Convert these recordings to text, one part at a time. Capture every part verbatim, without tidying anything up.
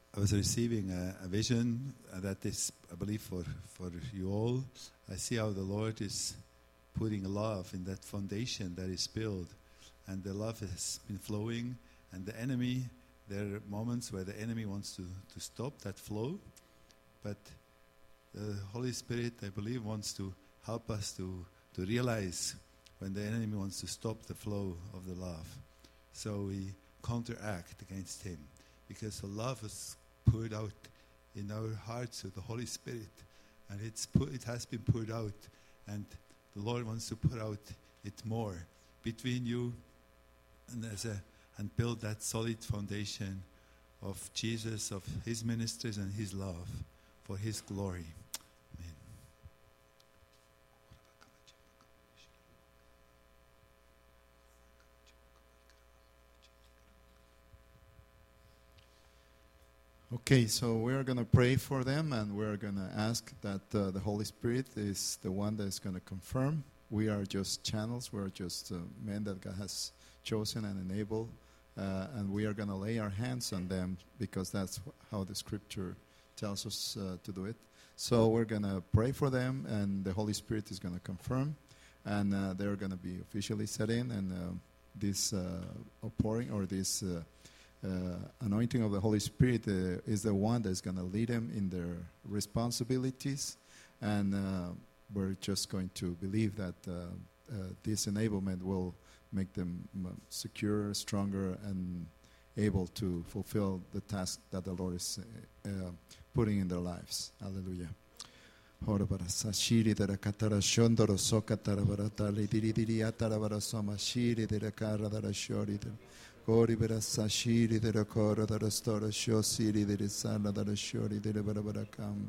I was receiving a, a vision uh, that is, I believe, for, for you all. I see how the Lord is putting love in that foundation that is built, and the love has been flowing, and the enemy, there are moments where the enemy wants to, to stop that flow, but the Holy Spirit, I believe, wants to help us to, to realize when the enemy wants to stop the flow of the love. So we counteract against him, because the love is poured out in our hearts with the Holy Spirit, and it's put, it has been poured out, and the Lord wants to put out it more between you and as a and build that solid foundation of Jesus, of his ministers and his love for his glory. Amen. Okay, so we're going to pray for them, and we're going to ask that uh, the Holy Spirit is the one that is going to confirm. We are just channels. We're just uh, men that God has chosen and enabled, uh, and we are going to lay our hands on them because that's how the Scripture tells us uh, to do it. So we're going to pray for them, and the Holy Spirit is going to confirm, and uh, they're going to be officially set in, and uh, this uh, outpouring or this uh, Uh, anointing of the Holy Spirit uh, is the one that's going to lead them in their responsibilities, and uh, we're just going to believe that uh, uh, this enablement will make them secure, stronger, and able to fulfill the task that the Lord is uh, uh, putting in their lives. Hallelujah. Ori vera sashiri de rakora da rastora shosiri de sana da shori de barabarakam.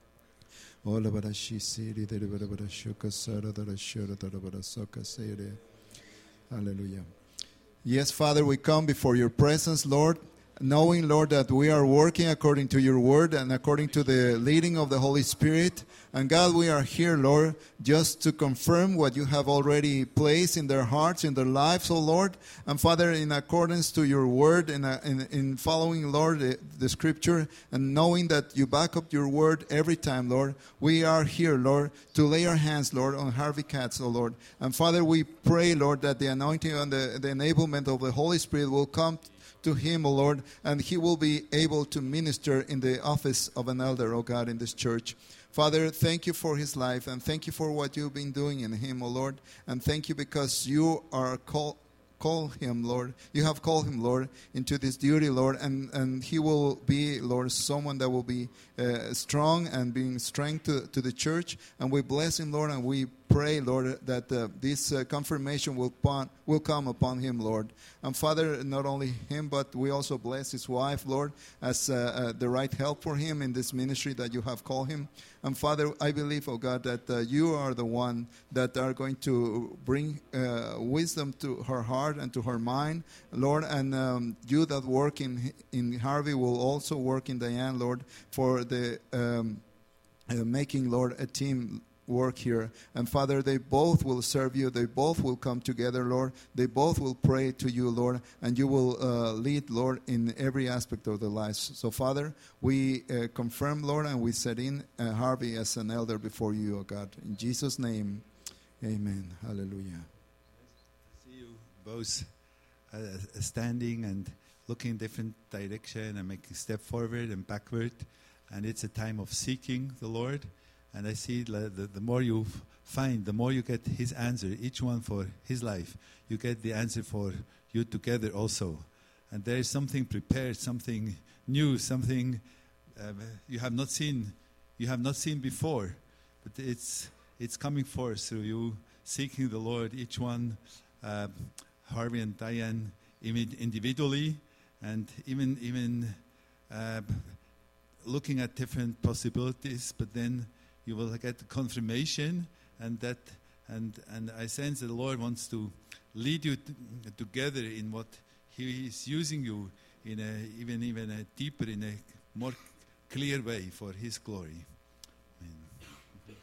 Ola bara shisiri de barabarashuka sara da shora da barasoka sere. Hallelujah. Yes, Father, we come before your presence, Lord, knowing, Lord, that we are working according to your word and according to the leading of the Holy Spirit. And God, we are here, Lord, just to confirm what you have already placed in their hearts, in their lives, oh Lord. And Father, in accordance to your word, in, a, in, in following, Lord, the, the Scripture, and knowing that you back up your word every time, Lord, we are here, Lord, to lay our hands, Lord, on Harvey Katz, oh Lord. And Father, we pray, Lord, that the anointing and the, the enablement of the Holy Spirit will come to him, O Lord, and he will be able to minister in the office of an elder, O God, in this church. Father, thank you for his life, and thank you for what you've been doing in him, O Lord, and thank you because you are called Call him, Lord. You have called him, Lord, into this duty, Lord, and, and he will be, Lord, someone that will be uh, strong and being strength to, to the church. And we bless him, Lord, and we pray, Lord, that uh, this uh, confirmation will, pon- will come upon him, Lord. And Father, not only him, but we also bless his wife, Lord, as uh, uh, the right help for him in this ministry that you have called him. And Father, I believe, oh God, that uh, you are the one that are going to bring uh, wisdom to her heart and to her mind, Lord. And um, you that work in in Harvey will also work in Diane, Lord, for the um, uh, making, Lord, a team work here. And Father, they both will serve you. They both will come together, Lord. They both will pray to you, Lord, and you will uh, lead, Lord, in every aspect of their lives. So, Father, we uh, confirm, Lord, and we set in uh, Harvey as an elder before you, O God. In Jesus' name, amen. Hallelujah. I see you both uh, standing and looking in different direction and making step forward and backward. And it's a time of seeking the Lord. And I see the, the more you find, the more you get his answer, each one for his life. You get the answer for you together also. And there is something prepared, something new, something uh, you have not seen, you have not seen before. But it's it's coming forth through you seeking the Lord, each one, uh, Harvey and Diane, even individually, and even even uh, looking at different possibilities. But then you will get the confirmation, and that, and and I sense that the Lord wants to lead you t- together in what He is using you in a even even a deeper, in a more clear way for His glory. Amen.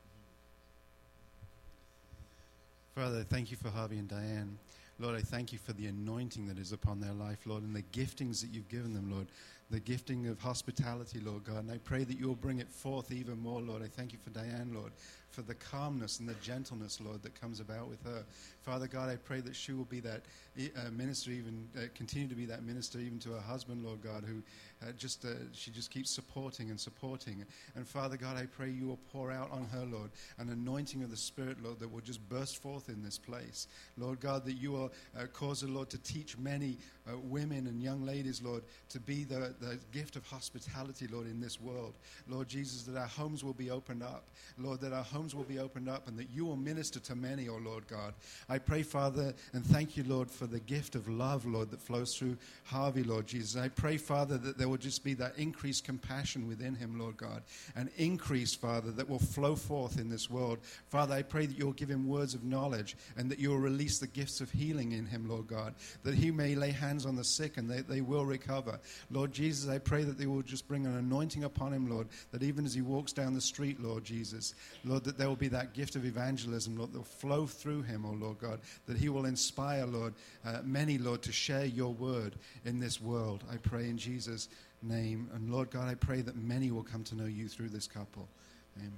Father, thank you for Harvey and Diane. Lord, I thank you for the anointing that is upon their life, Lord, and the giftings that you've given them, Lord. the gifting of hospitality, Lord God. And I pray that you'll bring it forth even more, Lord. I thank you for Diane, Lord, for the calmness and the gentleness, Lord, that comes about with her. Father God, I pray that she will be that uh, minister, even uh, continue to be that minister even to her husband, Lord God, who uh, just uh, she just keeps supporting and supporting. And Father God, I pray you will pour out on her, Lord, an anointing of the Spirit, Lord, that will just burst forth in this place. Lord God, that you will uh, cause the Lord to teach many uh, women and young ladies, Lord, to be the, the gift of hospitality, Lord, in this world. Lord Jesus, that our homes will be opened up. Lord, that our homes will be opened up and that you will minister to many, oh Lord God. I pray, Father, and thank you, Lord, for the gift of love, Lord, that flows through Harvey, Lord Jesus. I pray, Father, that there will just be that increased compassion within him, Lord God, an increase, Father, that will flow forth in this world. Father, I pray that you'll give him words of knowledge and that you'll release the gifts of healing in him, Lord God, that he may lay hands on the sick and they, they will recover. Lord Jesus, I pray that they will just bring an anointing upon him, Lord, that even as he walks down the street, Lord Jesus, Lord, that there will be that gift of evangelism, Lord, that will flow through him, oh Lord God, that he will inspire, Lord, uh, many, Lord, to share your word in this world. I pray in Jesus' name. And Lord God, I pray that many will come to know you through this couple. Amen.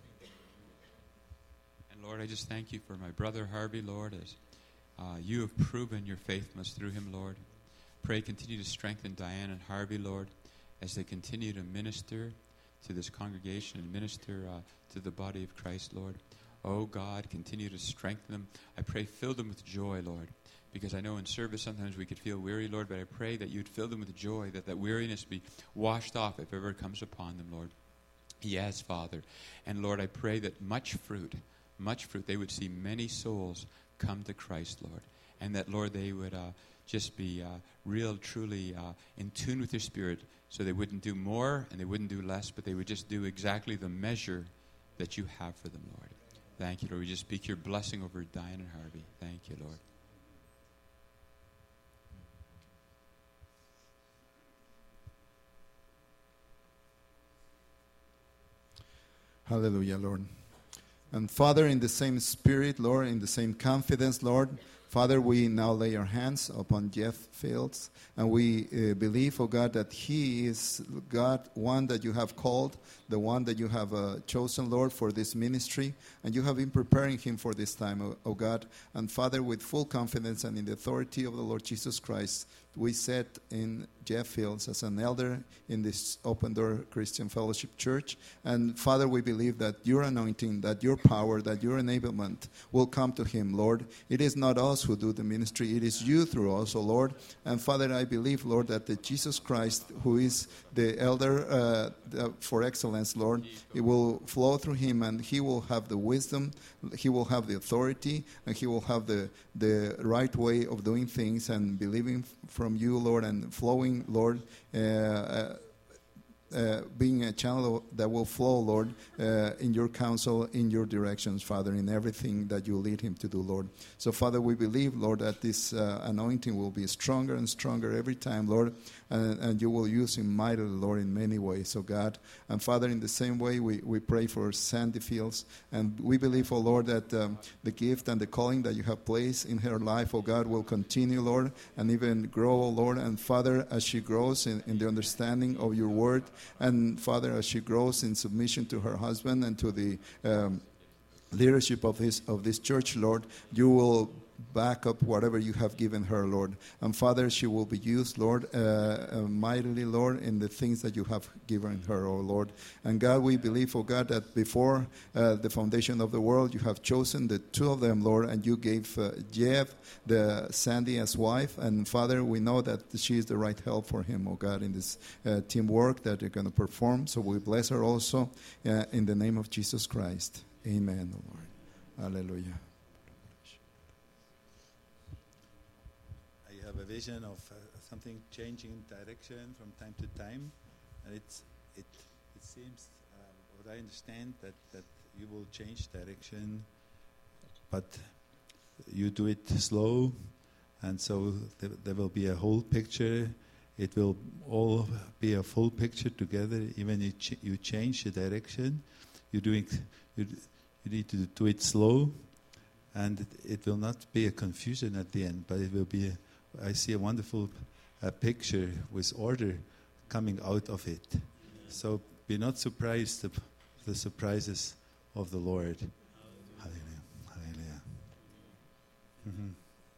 And Lord, I just thank you for my brother Harvey, Lord, as uh, you have proven your faithfulness through him, Lord. Pray continue to strengthen Diane and Harvey, Lord, as they continue to minister to this congregation and minister uh, to the body of Christ, Lord. Oh, God, continue to strengthen them. I pray fill them with joy, Lord, because I know in service sometimes we could feel weary, Lord, but I pray that you'd fill them with joy, that that weariness be washed off if ever it comes upon them, Lord. Yes, Father. And, Lord, I pray that much fruit, much fruit, they would see many souls come to Christ, Lord, and that, Lord, they would uh, just be uh, real, truly uh, in tune with your Spirit, so they wouldn't do more and they wouldn't do less, but they would just do exactly the measure that you have for them, Lord. Thank you, Lord. We just speak your blessing over Diane and Harvey. Thank you, Lord. Hallelujah, Lord. And Father, in the same spirit, Lord, in the same confidence, Lord, Father, we now lay our hands upon Jeff Fields, and we uh, believe, oh God, that he is, God, one that you have called, the one that you have uh, chosen, Lord, for this ministry, and you have been preparing him for this time, oh, oh God. And Father, with full confidence and in the authority of the Lord Jesus Christ, we set in Jeff Fields as an elder in this Open Door Christian Fellowship Church. And Father, we believe that your anointing, that your power, that your enablement will come to him, Lord. It is not us who do the ministry, it is you through us, O Lord. And Father, I believe, Lord, that the Jesus Christ, who is the elder uh, the, for excellence, Lord, it will flow through him, and he will have the wisdom, he will have the authority, and he will have the, the right way of doing things and believing from you, Lord, and flowing, Lord, uh, uh, uh, being a channel that will flow, Lord, uh, in your counsel, in your directions, Father, in everything that you lead him to do, Lord. So, Father, we believe, Lord, that this uh, anointing will be stronger and stronger every time, Lord, and, and you will use him mightily, Lord, in many ways, oh God. And, Father, in the same way, we, we pray for Sandy Fields, and we believe, oh Lord, that um, the gift and the calling that you have placed in her life, oh God, will continue, Lord, and even grow, oh Lord. And, Father, as she grows in, in the understanding of your word, and Father, as she grows in submission to her husband and to the um, leadership of this of this church, Lord, you will back up whatever you have given her, Lord. And Father, she will be used, Lord, uh, uh, mightily, Lord, in the things that you have given her, oh Lord. And God, we believe, oh God, that before uh, the foundation of the world, you have chosen the two of them, Lord, and you gave uh, Jeff, the Sandy, as wife. And Father, we know that she is the right help for him, oh God, in this uh, teamwork that they're going to perform. So we bless her also uh, in the name of Jesus Christ. Amen, oh Lord. Hallelujah. A vision of uh, something changing direction from time to time, and it's it it seems um, what I understand that that you will change direction, but you do it slow, and so th- there will be a whole picture. It will all be a full picture together. Even if ch- you change the direction, you doing you d- you need to do it slow, and it, it will not be a confusion at the end, but it will be a I see a wonderful uh, picture with order coming out of it. So be not surprised of the surprises of the Lord. Hallelujah. Hallelujah. Mm-hmm.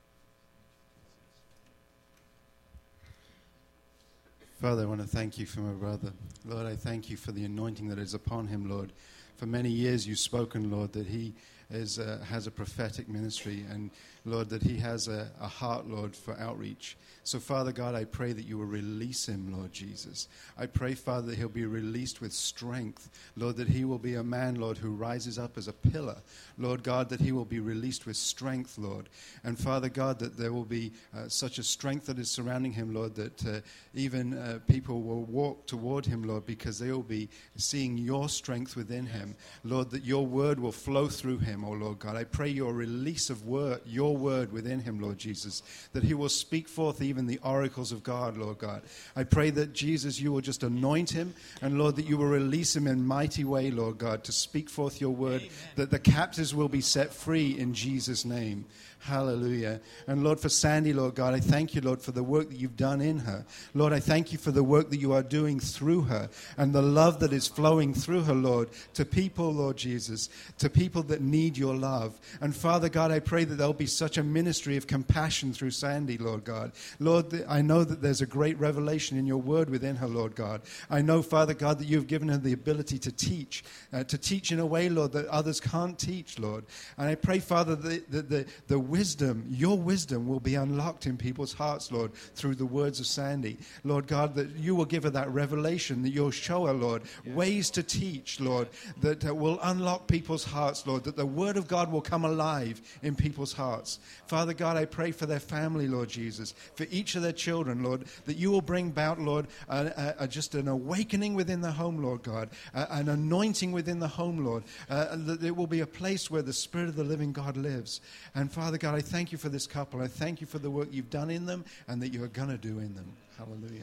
Father, I want to thank you for my brother. Lord, I thank you for the anointing that is upon him, Lord. For many years you've spoken, Lord, that he is, uh, has a prophetic ministry, and, Lord, that he has a, a heart, Lord, for outreach. So, Father God, I pray that you will release him, Lord Jesus. I pray, Father, that he'll be released with strength. Lord, that he will be a man, Lord, who rises up as a pillar. Lord God, that he will be released with strength, Lord. And, Father God, that there will be uh, such a strength that is surrounding him, Lord, that uh, even uh, people will walk toward him, Lord, because they will be seeing your strength within him. Lord, that your word will flow through him, oh Lord God. I pray your release of word, your word within him, Lord Jesus, that he will speak forth even the oracles of God, Lord God. I pray that, Jesus, you will just anoint him, and, Lord, that you will release him in mighty way, Lord God, to speak forth your word, Amen. That the captives will be set free in Jesus' name. Hallelujah. And Lord, for Sandy, Lord God, I thank you, Lord, for the work that you've done in her. Lord, I thank you for the work that you are doing through her and the love that is flowing through her, Lord, to people, Lord Jesus, to people that need your love. And Father God, I pray that there'll be such a ministry of compassion through Sandy, Lord God. Lord, I know that there's a great revelation in your word within her, Lord God. I know, Father God, that you've given her the ability to teach, uh, to teach in a way, Lord, that others can't teach, Lord. And I pray, Father, that the, the, the wisdom, your wisdom will be unlocked in people's hearts, Lord, through the words of Sandy. Lord God, that you will give her that revelation, that you'll show her, Lord, ways to teach, Lord, that uh, will unlock people's hearts, Lord, that the word of God will come alive in people's hearts. Father God, I pray for their family, Lord Jesus, for each of their children, Lord, that you will bring about, Lord, uh, uh, just an awakening within the home, Lord God, uh, an anointing within the home, Lord, uh, that it will be a place where the Spirit of the living God lives. And Father God, I thank you for this couple. I thank you for the work you've done in them and that you are going to do in them. Hallelujah.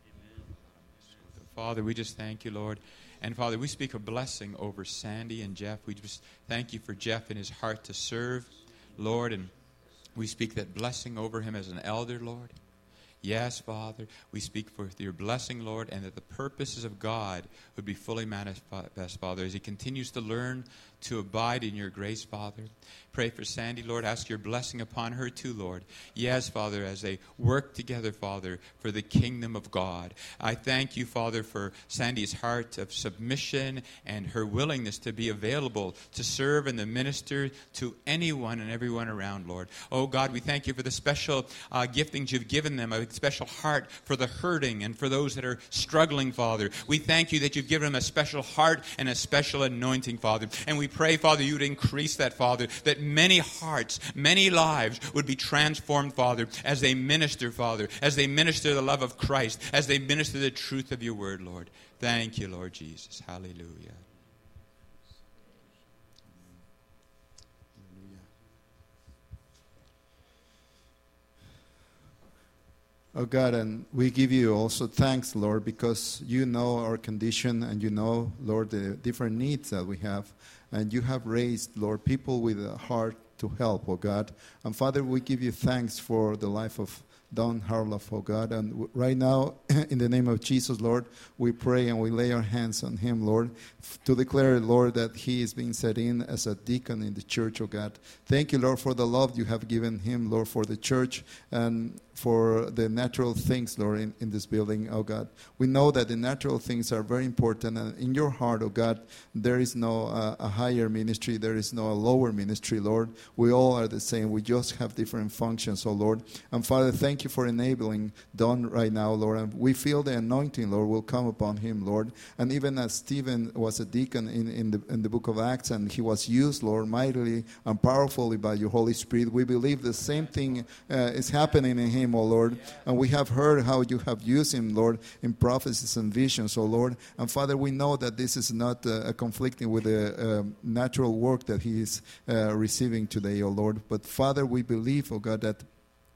Father, we just thank you, Lord. And Father, we speak a blessing over Sandy and Jeff. We just thank you for Jeff and his heart to serve, Lord. And we speak that blessing over him as an elder, Lord. Yes, Father, we speak for your blessing, Lord, and that the purposes of God would be fully manifest, Father, as he continues to learn to abide in your grace, Father. Pray for Sandy, Lord. Ask your blessing upon her too, Lord. Yes, Father, as they work together, Father, for the kingdom of God. I thank you, Father, for Sandy's heart of submission and her willingness to be available to serve and to minister to anyone and everyone around, Lord. Oh, God, we thank you for the special uh, giftings you've given them, a special heart for the hurting and for those that are struggling, Father. We thank you that you've given them a special heart and a special anointing, Father. And we pray, Father, you'd increase that, Father, that many hearts, many lives would be transformed, Father, as they minister, Father, as they minister the love of Christ, as they minister the truth of your word, Lord. Thank you, Lord Jesus. Hallelujah. Oh God, and we give you also thanks, Lord, because you know our condition and you know, Lord, the different needs that we have. And you have raised, Lord, people with a heart to help, oh God. And Father, we give you thanks for the life of Don Harloff, oh God. And w- right now, in the name of Jesus, Lord, we pray and we lay our hands on him, Lord, f- to declare, Lord, that he is being set in as a deacon in the church, oh God. Thank you, Lord, for the love you have given him, Lord, for the church and for the natural things, Lord, in, in this building, oh God. We know that the natural things are very important, and in your heart, oh God, there is no uh, a higher ministry, there is no lower ministry, Lord. We all are the same. We just have different functions, oh Lord. And Father, thank you for enabling Don right now, Lord. And we feel the anointing, Lord, will come upon him, Lord. And even as Stephen was a deacon in, in, the, in the book of Acts, and he was used, Lord, mightily and powerfully by your Holy Spirit, we believe the same thing uh, is happening in him, oh Lord. And we have heard how you have used him, Lord, in prophecies and visions, oh Lord. And Father, we know that this is not uh, conflicting with the uh, natural work that he is uh, receiving today, oh Lord. But Father, we believe, oh God, that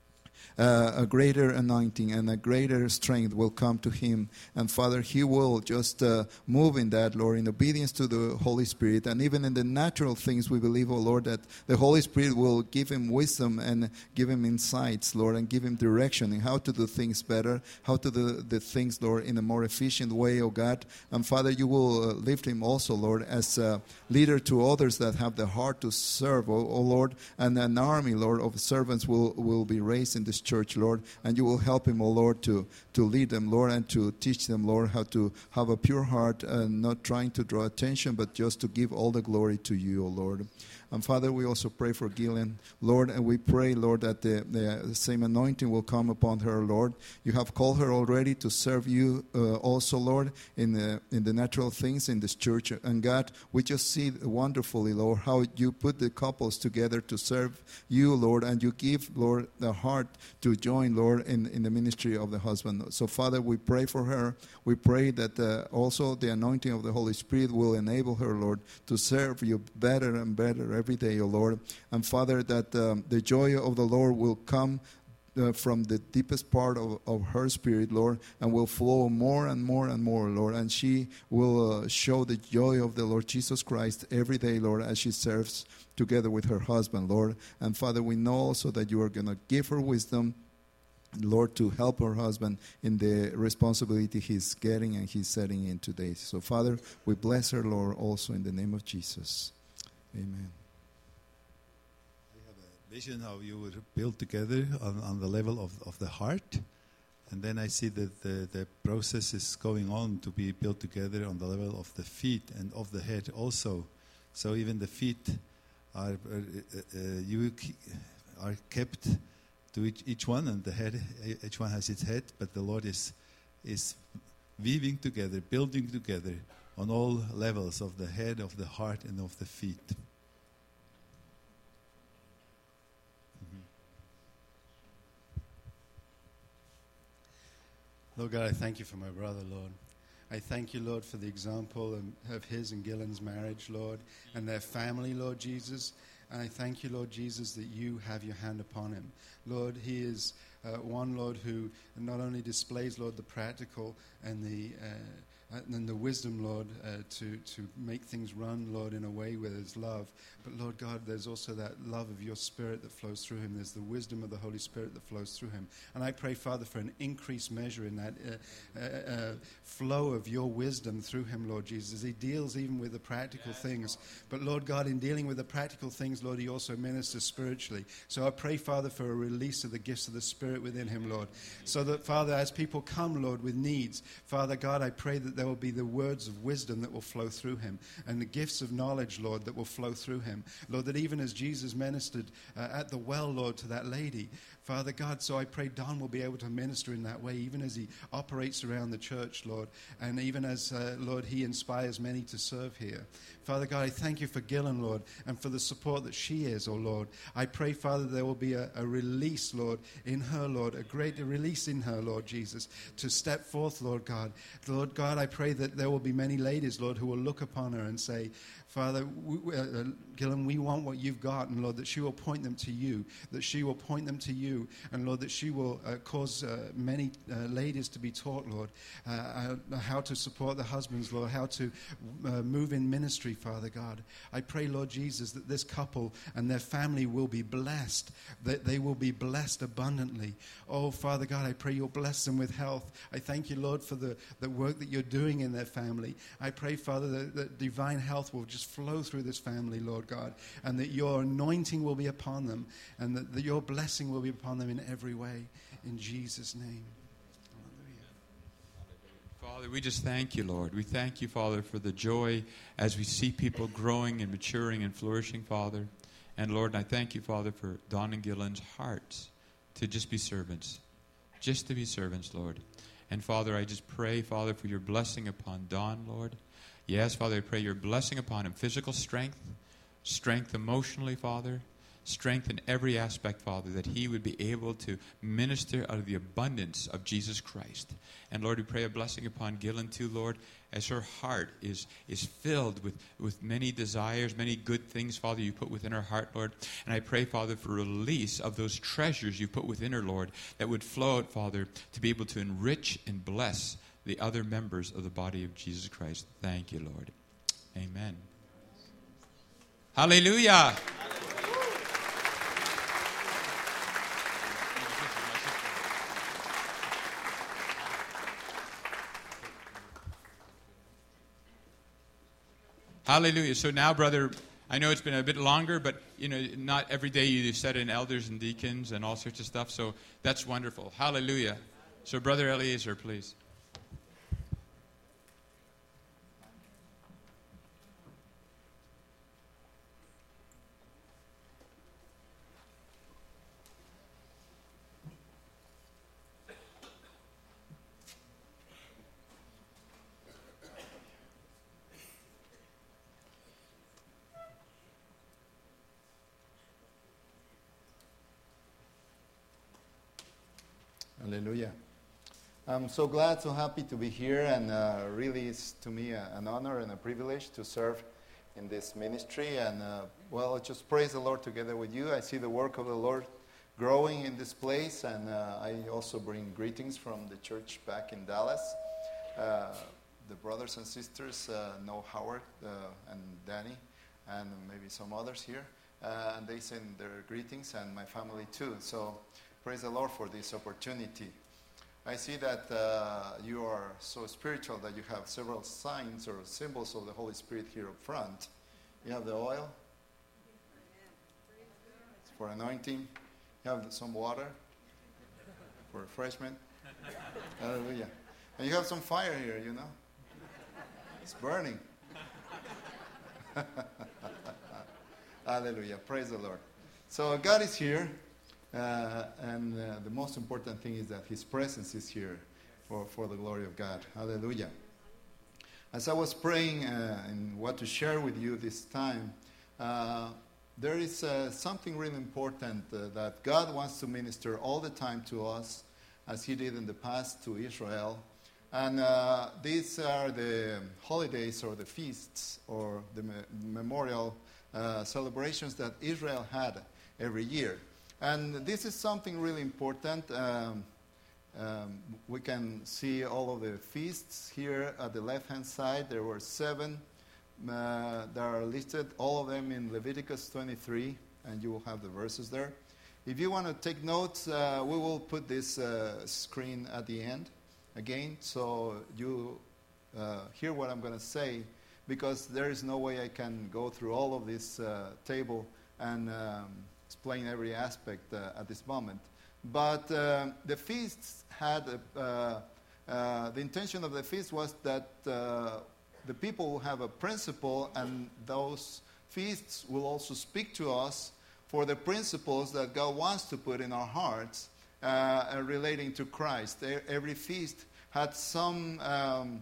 uh, a greater anointing and a greater strength will come to him. And Father, he will just uh, move in that, Lord, in obedience to the Holy Spirit. And even in the natural things, we believe, oh Lord, that the Holy Spirit will give him wisdom and give him insights, Lord, and give him direction in how to do things better, how to do the things, Lord, in a more efficient way, oh God. And Father, you will uh, lift him also, Lord, as a leader to others that have the heart to serve, oh, oh Lord. And an army, Lord, of servants will, will be raised in this church, Lord. And you will help him, oh Lord, to, to lead them, Lord, and to teach them, Lord, how to have a pure heart and not trying to draw attention, but just to give all the glory to you, oh Lord. And Father, we also pray for Gillian, Lord, and we pray, Lord, that the, the same anointing will come upon her, Lord. You have called her already to serve you uh, also, Lord, in the, in the natural things in this church. And God, we just see wonderfully, Lord, how you put the couples together to serve you, Lord, and you give, Lord, the heart to join, Lord, in, in the ministry of the husband. So, Father, we pray for her. We pray that uh, also the anointing of the Holy Spirit will enable her, Lord, to serve you better and better every day, O Lord. And Father, that um, the joy of the Lord will come uh, from the deepest part of, of her spirit, Lord, and will flow more and more and more, Lord. And she will uh, show the joy of the Lord Jesus Christ every day, Lord, as she serves together with her husband, Lord. And Father, we know also that you are going to give her wisdom, Lord, to help her husband in the responsibility he's getting and he's setting in today. So, Father, we bless her, Lord, also in the name of Jesus. Amen. Vision how you would build together on, on the level of, of the heart, and then I see that the, the process is going on to be built together on the level of the feet and of the head also. So even the feet are uh, uh, you are kept to each, each one, and the head, each one has its head, but the Lord is is weaving together, building together on all levels of the head, of the heart, and of the feet. Lord God, I thank you for my brother, Lord. I thank you, Lord, for the example of his and Gillian's marriage, Lord, and their family, Lord Jesus. And I thank you, Lord Jesus, that you have your hand upon him. Lord, he is uh, one, Lord, who not only displays, Lord, the practical and the uh, and the wisdom, Lord, uh, to, to make things run, Lord, in a way where there's love. But, Lord God, there's also that love of your Spirit that flows through him. There's the wisdom of the Holy Spirit that flows through him. And I pray, Father, for an increased measure in that uh, uh, uh, flow of your wisdom through him, Lord Jesus. He deals even with the practical things. But, Lord God, in dealing with the practical things, Lord, he also ministers spiritually. So I pray, Father, for a release of the gifts of the Spirit within him, Lord. So that, Father, as people come, Lord, with needs, Father God, I pray that there will be the words of wisdom that will flow through him and the gifts of knowledge, Lord, that will flow through him. Lord, that even as Jesus ministered uh, at the well, Lord, to that lady, Father God, so I pray Don will be able to minister in that way, even as he operates around the church, Lord, and even as, uh, Lord, he inspires many to serve here. Father God, I thank you for Gillian, Lord, and for the support that she is, oh Lord. I pray, Father, there will be a, a release, Lord, in her, Lord, a great release in her, Lord Jesus, to step forth, Lord God. Lord God, I pray that there will be many ladies, Lord, who will look upon her and say, Father, we, uh, Gillian, we want what you've got, and Lord, that she will point them to you, that she will point them to you, and Lord, that she will uh, cause uh, many uh, ladies to be taught, Lord, uh, uh, how to support the husbands, Lord, how to uh, move in ministry, Father God. I pray, Lord Jesus, that this couple and their family will be blessed, that they will be blessed abundantly. Oh, Father God, I pray you'll bless them with health. I thank you, Lord, for the, the work that you're doing in their family. I pray, Father, that, that divine health will just flow through this family, Lord God, and that your anointing will be upon them, and that, that your blessing will be upon them in every way. In Jesus' name. Father, we just thank you, Lord. We thank you, Father, for the joy as we see people growing and maturing and flourishing, Father. And Lord, I thank you, Father, for Don and Gillian's hearts to just be servants, just to be servants, Lord. And Father, I just pray, Father, for your blessing upon Don, Lord. Yes, Father, I pray your blessing upon him, physical strength, strength emotionally, Father, Strengthen every aspect, Father, that he would be able to minister out of the abundance of Jesus Christ. And Lord, we pray a blessing upon Gillen too, Lord, as her heart is, is filled with, with many desires, many good things, Father, you put within her heart, Lord. And I pray, Father, for release of those treasures you put within her, Lord, that would flow out, Father, to be able to enrich and bless the other members of the body of Jesus Christ. Thank you, Lord. Amen. Hallelujah. Hallelujah. So now, brother, I know it's been a bit longer, but you know, not every day you set in elders and deacons and all sorts of stuff. So that's wonderful. Hallelujah. So, Brother Eliezer, please. Hallelujah. I'm so glad, so happy to be here, and uh, really it's to me a, an honor and a privilege to serve in this ministry. And uh, well, just praise the Lord together with you. I see the work of the Lord growing in this place, and uh, I also bring greetings from the church back in Dallas. Uh, the brothers and sisters uh, know Howard uh, and Danny, and maybe some others here, uh, and they send their greetings, and my family too. So praise the Lord for this opportunity. I see that uh, you are so spiritual that you have several signs or symbols of the Holy Spirit here up front. You have the oil for anointing. You have some water for refreshment. Hallelujah. And you have some fire here, you know. It's burning. Hallelujah. Praise the Lord. So God is here. Uh, and uh, the most important thing is that His presence is here for, for the glory of God. Hallelujah. As I was praying uh, and what to share with you this time, uh, there is uh, something really important uh, that God wants to minister all the time to us, as He did in the past to Israel. And uh, these are the holidays or the feasts or the me- memorial uh, celebrations that Israel had every year. And this is something really important. Um, um, we can see all of the feasts here at the left-hand side. There were seven uh, that are listed, all of them in Leviticus twenty-three, and you will have the verses there. If you want to take notes, uh, we will put this uh, screen at the end again, so you uh, hear what I'm going to say, because there is no way I can go through all of this uh, table and um, explain every aspect uh, at this moment. But uh, the feasts had, a, uh, uh, the intention of the feast was that uh, the people will have a principle, and those feasts will also speak to us for the principles that God wants to put in our hearts uh, relating to Christ. Every feast had some um,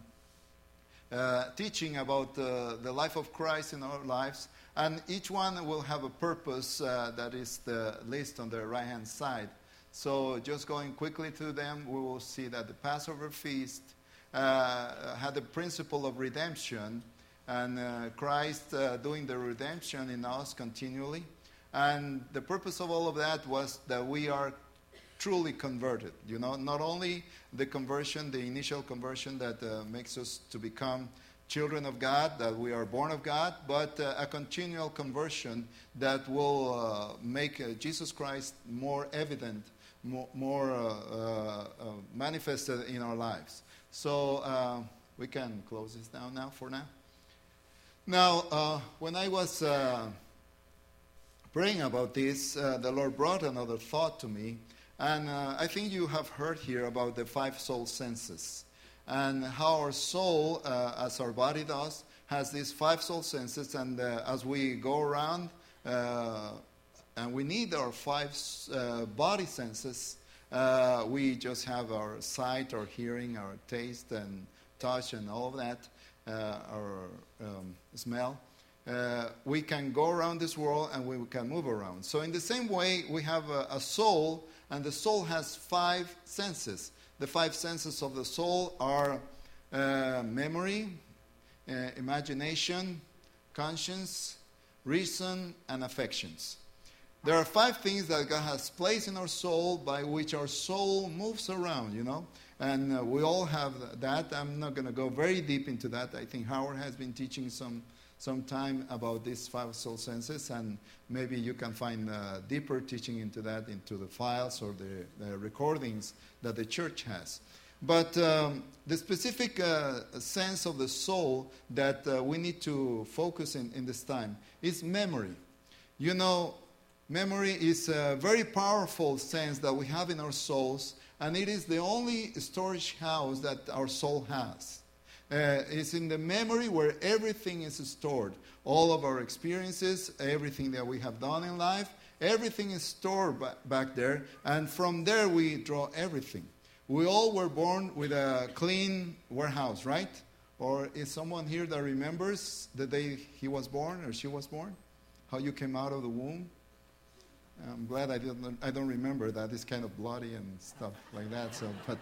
uh, teaching about uh, the life of Christ in our lives, and each one will have a purpose uh, that is the list on the right-hand side. So just going quickly through them, we will see that the Passover feast uh, had the principle of redemption, and uh, Christ uh, doing the redemption in us continually. And the purpose of all of that was that we are truly converted. You know, not only the conversion, the initial conversion that uh, makes us to become children of God, that we are born of God, but uh, a continual conversion that will uh, make uh, Jesus Christ more evident, more, more uh, uh, uh, manifested in our lives. So uh, we can close this down now for now. Now, uh, when I was uh, praying about this, uh, the Lord brought another thought to me, and uh, I think you have heard here about the five soul senses, and how our soul, uh, as our body does, has these five soul senses, and uh, as we go around, uh, and we need our five uh, body senses, uh, we just have our sight, our hearing, our taste, and touch, and all of that, uh, our um, smell. uh, we can go around this world and we can move around. So in the same way, we have a, a soul, and the soul has five senses. The five senses of the soul are uh, memory, uh, imagination, conscience, reason, and affections. There are five things that God has placed in our soul by which our soul moves around, you know. And uh, we all have that. I'm not going to go very deep into that. I think Howard has been teaching some some time about these five soul senses, and maybe you can find uh, deeper teaching into that, into the files or the, the recordings that the church has. But um, the specific uh, sense of the soul that uh, we need to focus in, in this time is memory. You know, memory is a very powerful sense that we have in our souls, and it is the only storage house that our soul has. Uh, it's in the memory where everything is stored. All of our experiences, everything that we have done in life, everything is stored ba- back there, and from there we draw everything. We all were born with a clean warehouse, right? Or is someone here that remembers the day he was born or she was born? How you came out of the womb? I'm glad I don't, I don't remember that. It's kind of bloody and stuff like that. So, but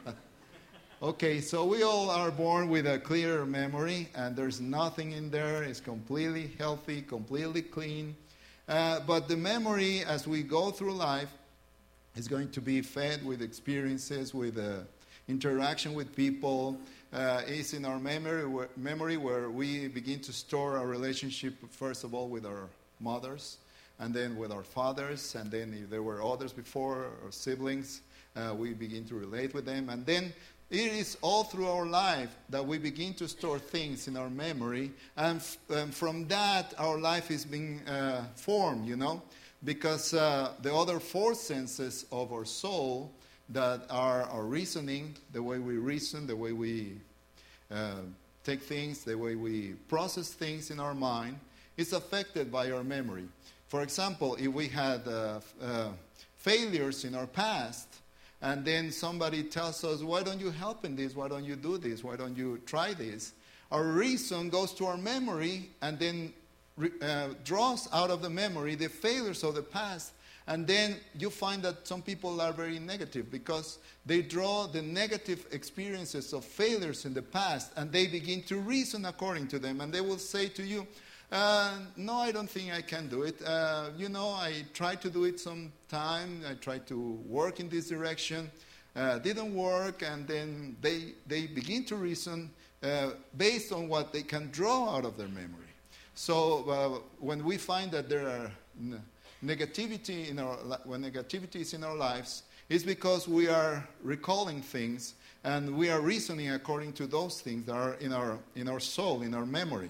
okay, so we all are born with a clear memory, and there's nothing in there. It's completely healthy, completely clean. Uh, but the memory, as we go through life, is going to be fed with experiences, with uh, interaction with people. Uh, it's in our memory where, memory where we begin to store our relationship, first of all, with our mothers, and then with our fathers, and then if there were others before, or siblings, uh, we begin to relate with them. And then it is all through our life that we begin to store things in our memory, and, f- and from that, our life is being uh, formed, you know, because uh, the other four senses of our soul that are our reasoning, the way we reason, the way we uh, take things, the way we process things in our mind, is affected by our memory. For example, if we had uh, uh, failures in our past, and then somebody tells us, why don't you help in this? Why don't you do this? Why don't you try this? Our reason goes to our memory and then re- uh, draws out of the memory the failures of the past. And then you find that some people are very negative because they draw the negative experiences of failures in the past and they begin to reason according to them. And they will say to you, Uh, no, I don't think I can do it. Uh, you know, I tried to do it some time. I tried to work in this direction. Uh, didn't work, and then they they begin to reason uh, based on what they can draw out of their memory. So uh, when we find that there are n- negativity in our li- when negativity is in our lives, it's because we are recalling things and we are reasoning according to those things that are in our in our soul, in our memory.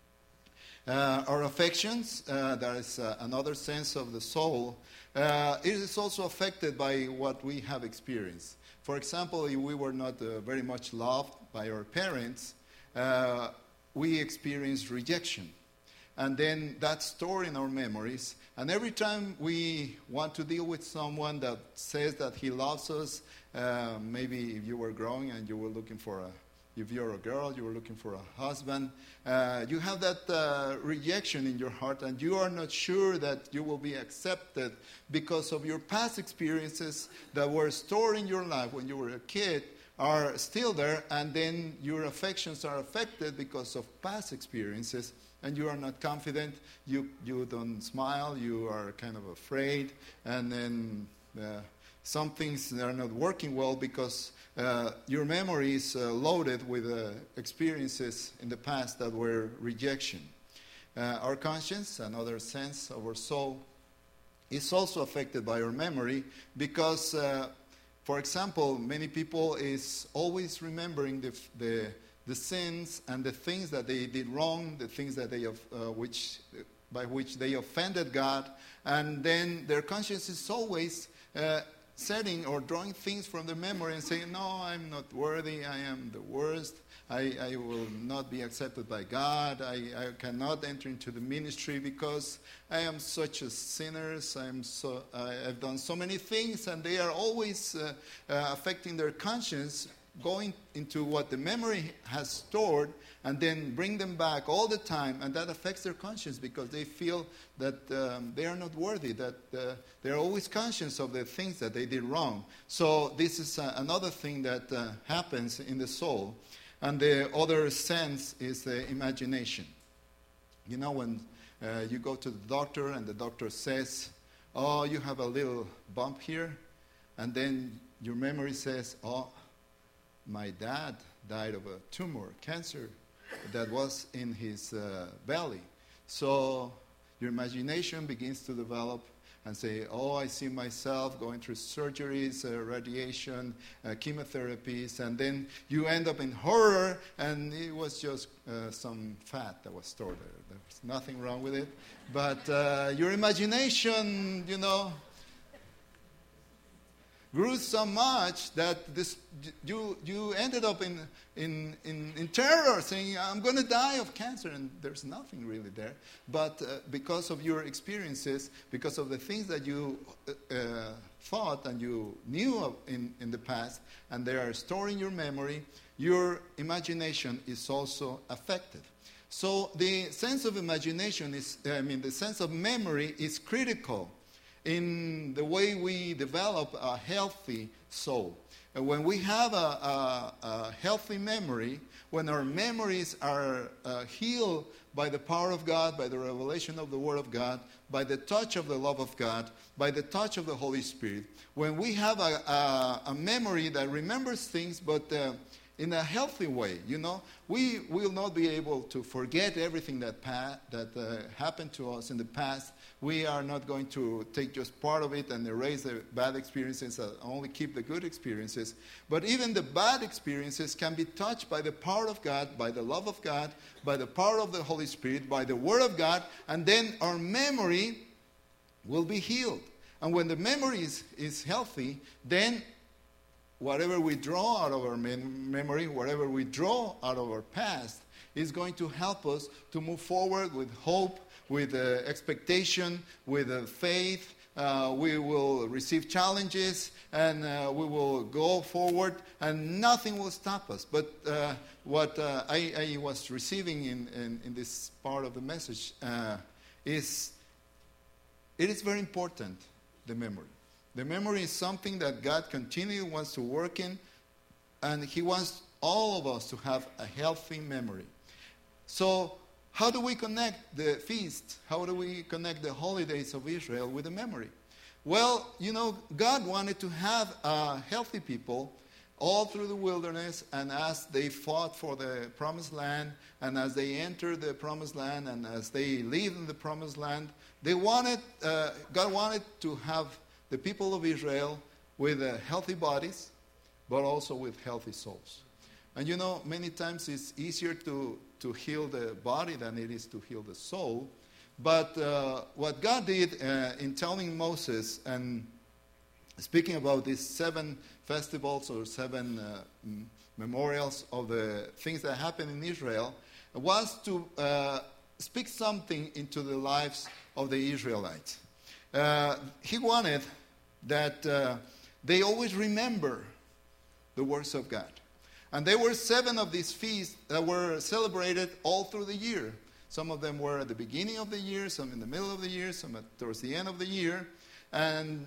Uh, our affections, uh, that is uh, another sense of the soul, uh, it is also affected by what we have experienced. For example, if we were not uh, very much loved by our parents, uh, we experience rejection. And then that's stored in our memories. And every time we want to deal with someone that says that he loves us, uh, maybe if you were growing and you were looking for a If you're a girl, you were looking for a husband, uh, you have that uh, rejection in your heart, and you are not sure that you will be accepted because of your past experiences that were stored in your life when you were a kid are still there, and then your affections are affected because of past experiences, and you are not confident, you, you don't smile, you are kind of afraid, and then uh, some things are not working well because Uh, your memory is uh, loaded with uh, experiences in the past that were rejection. Uh, our conscience, another sense of our soul, is also affected by our memory because, uh, for example, many people is always remembering the, the the sins and the things that they did wrong, the things that they have, uh, which by which they offended God, and then their conscience is always Uh, setting or drawing things from the memory and saying, no, I'm not worthy, I am the worst, I, I will not be accepted by God, I, I cannot enter into the ministry because I am such a sinner, I'm so, I, I've done so many things, and they are always uh, uh, affecting their conscience going into what the memory has stored and then bring them back all the time, and that affects their conscience because they feel that um, they are not worthy, that uh, they're always conscious of the things that they did wrong. So this is uh, another thing that uh, happens in the soul. And the other sense is the imagination. You know, when uh, you go to the doctor and the doctor says, oh, you have a little bump here, and then your memory says, oh, my dad died of a tumor, cancer, that was in his uh, belly. So your imagination begins to develop and say, oh, I see myself going through surgeries, uh, radiation, uh, chemotherapies, and then you end up in horror, and it was just uh, some fat that was stored there. There's nothing wrong with it. But uh, your imagination, you know, grew so much that this, you you ended up in, in, in, in terror, saying, I'm going to die of cancer, and there's nothing really there. But uh, because of your experiences, because of the things that you uh, thought and you knew of in, in the past, and they are stored in your memory, your imagination is also affected. So the sense of imagination is, I mean, the sense of memory is critical in the way we develop a healthy soul. And when we have a, a, a healthy memory, when our memories are uh, healed by the power of God, by the revelation of the Word of God, by the touch of the love of God, by the touch of the Holy Spirit, when we have a, a, a memory that remembers things, but uh, in a healthy way, you know, we will not be able to forget everything that pa- that uh, happened to us in the past. We are not going to take just part of it and erase the bad experiences and only keep the good experiences. But even the bad experiences can be touched by the power of God, by the love of God, by the power of the Holy Spirit, by the Word of God, and then our memory will be healed. And when the memory is, is healthy, then whatever we draw out of our mem- memory, whatever we draw out of our past, is going to help us to move forward with hope, with uh, expectation, with uh, faith. Uh, we will receive challenges, and uh, we will go forward, and nothing will stop us. But uh, what uh, I, I was receiving in, in, in this part of the message uh, is, it is very important, the memory. The memory is something that God continually wants to work in, and He wants all of us to have a healthy memory. So how do we connect the feast? How do we connect the holidays of Israel with the memory? Well, you know, God wanted to have a healthy people all through the wilderness, and as they fought for the promised land, and as they entered the promised land, and as they lived in the promised land, they wanted, uh, God wanted to have the people of Israel with uh, healthy bodies, but also with healthy souls. And you know, many times it's easier to, to heal the body than it is to heal the soul. But uh, what God did uh, in telling Moses and speaking about these seven festivals or seven uh, m- memorials of the things that happened in Israel was to uh, speak something into the lives of the Israelites. Uh, he wanted that uh, they always remember the works of God. And there were seven of these feasts that were celebrated all through the year. Some of them were at the beginning of the year, some in the middle of the year, some at, towards the end of the year. And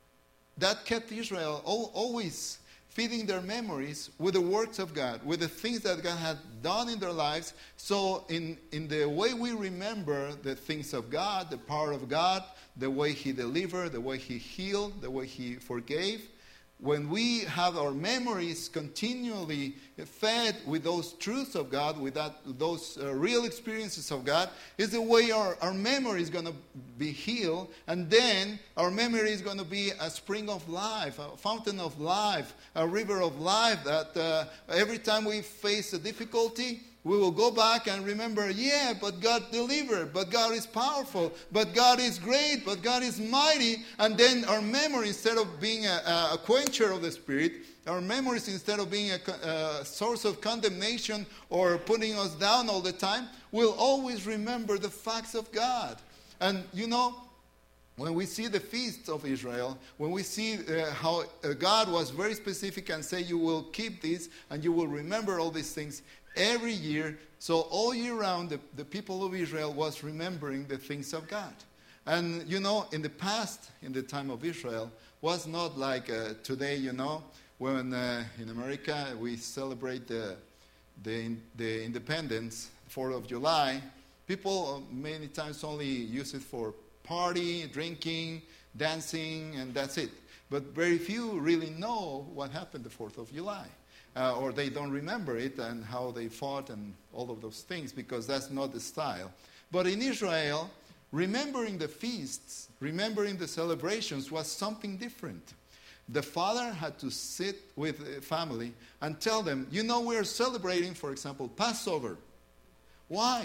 that kept Israel all, always feeding their memories with the works of God, with the things that God had done in their lives. So in, in the way we remember the things of God, the power of God, the way He delivered, the way He healed, the way He forgave, when we have our memories continually fed with those truths of God, with that, those uh, real experiences of God, is the way our, our memory is going to be healed. And then our memory is going to be a spring of life, a fountain of life, a river of life that uh, every time we face a difficulty, we will go back and remember, yeah, but God delivered, but God is powerful, but God is great, but God is mighty. And then our memory, instead of being a, a quencher of the Spirit, our memories, instead of being a, a source of condemnation or putting us down all the time, will always remember the facts of God. And, you know, when we see the feasts of Israel, when we see uh, how uh, God was very specific and say, you will keep this and you will remember all these things every year. So all year round, the, the people of Israel was remembering the things of God. And, you know, in the past, in the time of Israel, was not like uh, today, you know, when uh, in America we celebrate the, the, the independence, fourth of July. People many times only use it for party, drinking, dancing, and that's it. But very few really know what happened the fourth of July. Uh, or they don't remember it and how they fought and all of those things, because that's not the style. But in Israel, remembering the feasts, remembering the celebrations was something different. The father had to sit with the family and tell them, you know, we're celebrating, for example, Passover. Why?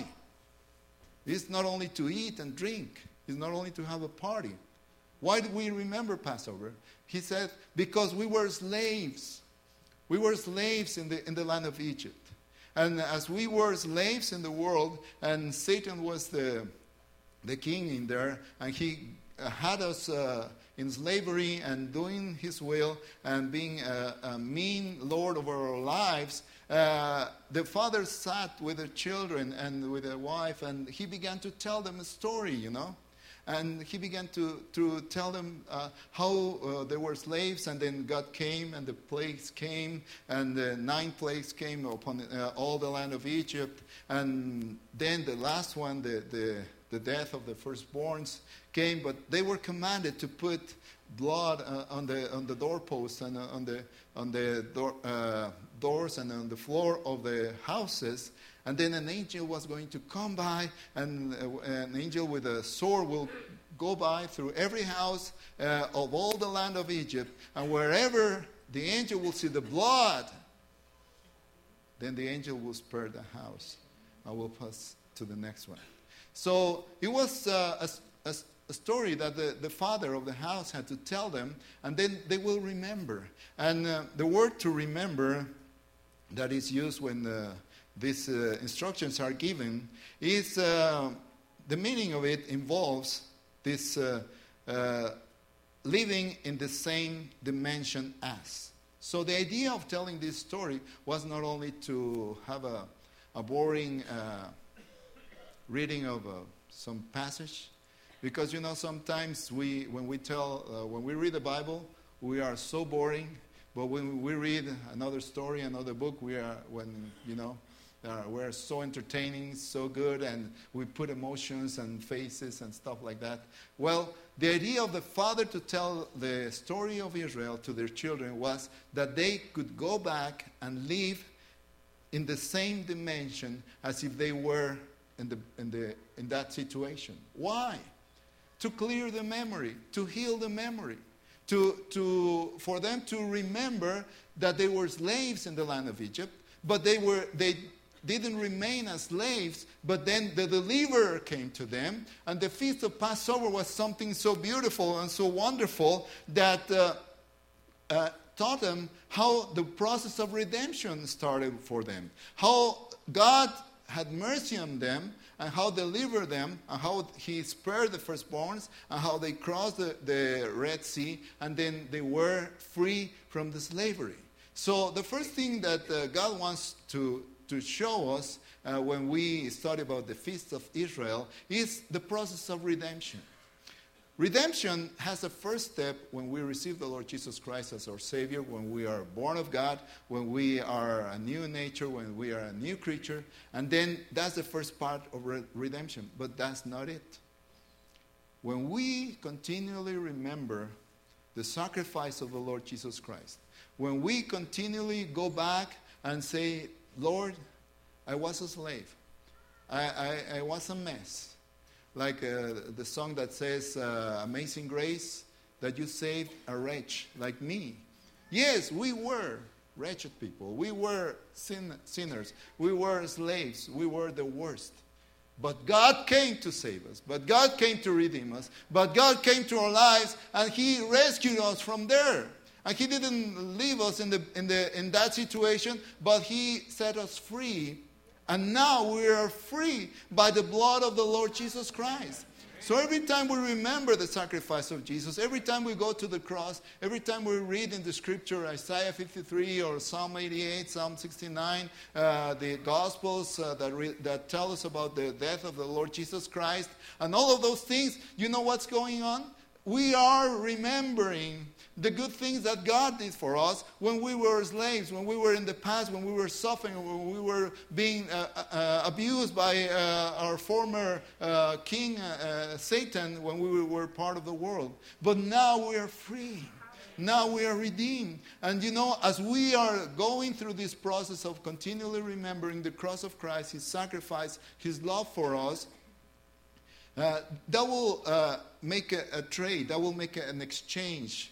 It's not only to eat and drink. It's not only to have a party. Why do we remember Passover? He said, because we were slaves. We were slaves in the, in the land of Egypt. And as we were slaves in the world, and Satan was the, the king in there, and he had us uh, in slavery and doing his will and being a, a mean lord over our lives, uh, the father sat with the children and with the wife, and he began to tell them a story, you know. And he began to, to tell them uh, how uh, they were slaves, and then God came, and the plagues came, and the nine plagues came upon uh, all the land of Egypt. And then the last one, the, the, the death of the firstborns, came. But they were commanded to put blood uh, on the on the doorposts and uh, on the on the door, uh, doors and on the floor of the houses. And then an angel was going to come by, and uh, an angel with a sword will go by through every house uh, of all the land of Egypt. And wherever the angel will see the blood, then the angel will spare the house. I will pass to the next one. So it was uh, a, a, a story that the, the father of the house had to tell them, and then they will remember. And uh, the word to remember that is used when the these uh, instructions are given is uh, the meaning of it involves this uh, uh, living in the same dimension as. So the idea of telling this story was not only to have a, a boring uh, reading of uh, some passage, because you know sometimes we when we tell uh, when we read the Bible we are so boring, but when we read another story, another book, we are when you know. Uh, we're so entertaining, so good, and we put emotions and faces and stuff like that. Well, the idea of the father to tell the story of Israel to their children was that they could go back and live in the same dimension as if they were in, the, in, the, in that situation. Why? To clear the memory, to heal the memory, to, to, for them to remember that they were slaves in the land of Egypt, but they were they. didn't remain as slaves, but then the deliverer came to them, and the feast of Passover was something so beautiful and so wonderful that uh, uh, taught them how the process of redemption started for them, how God had mercy on them, and how delivered them, and how he spared the firstborns, and how they crossed the, the Red Sea, and then they were free from the slavery. So the first thing that uh, God wants to to show us uh, when we study about the feast of Israel is the process of redemption. Redemption has a first step when we receive the Lord Jesus Christ as our Savior, when we are born of God, when we are a new nature, when we are a new creature, and then that's the first part of re- redemption. But that's not it. When we continually remember the sacrifice of the Lord Jesus Christ, when we continually go back and say, Lord, I was a slave. I, I, I was a mess. Like uh, the song that says, uh, Amazing Grace, that you saved a wretch like me. Yes, we were wretched people. We were sin, sinners. We were slaves. We were the worst. But God came to save us. But God came to redeem us. But God came to our lives, and he rescued us from there. And he didn't leave us in the in the in that situation, but he set us free. And now we are free by the blood of the Lord Jesus Christ. So every time we remember the sacrifice of Jesus, every time we go to the cross, every time we read in the scripture Isaiah fifty-three or Psalm eighty-eight, Psalm sixty-nine, uh, the Gospels uh, that, re- that tell us about the death of the Lord Jesus Christ, and all of those things, you know what's going on? We are remembering the good things that God did for us when we were slaves, when we were in the past, when we were suffering, when we were being uh, uh, abused by uh, our former uh, king, uh, Satan, when we were part of the world. But now we are free. Now we are redeemed. And you know, as we are going through this process of continually remembering the cross of Christ, His sacrifice, His love for us, uh, that will uh, make a, a trade, that will make a, an exchange.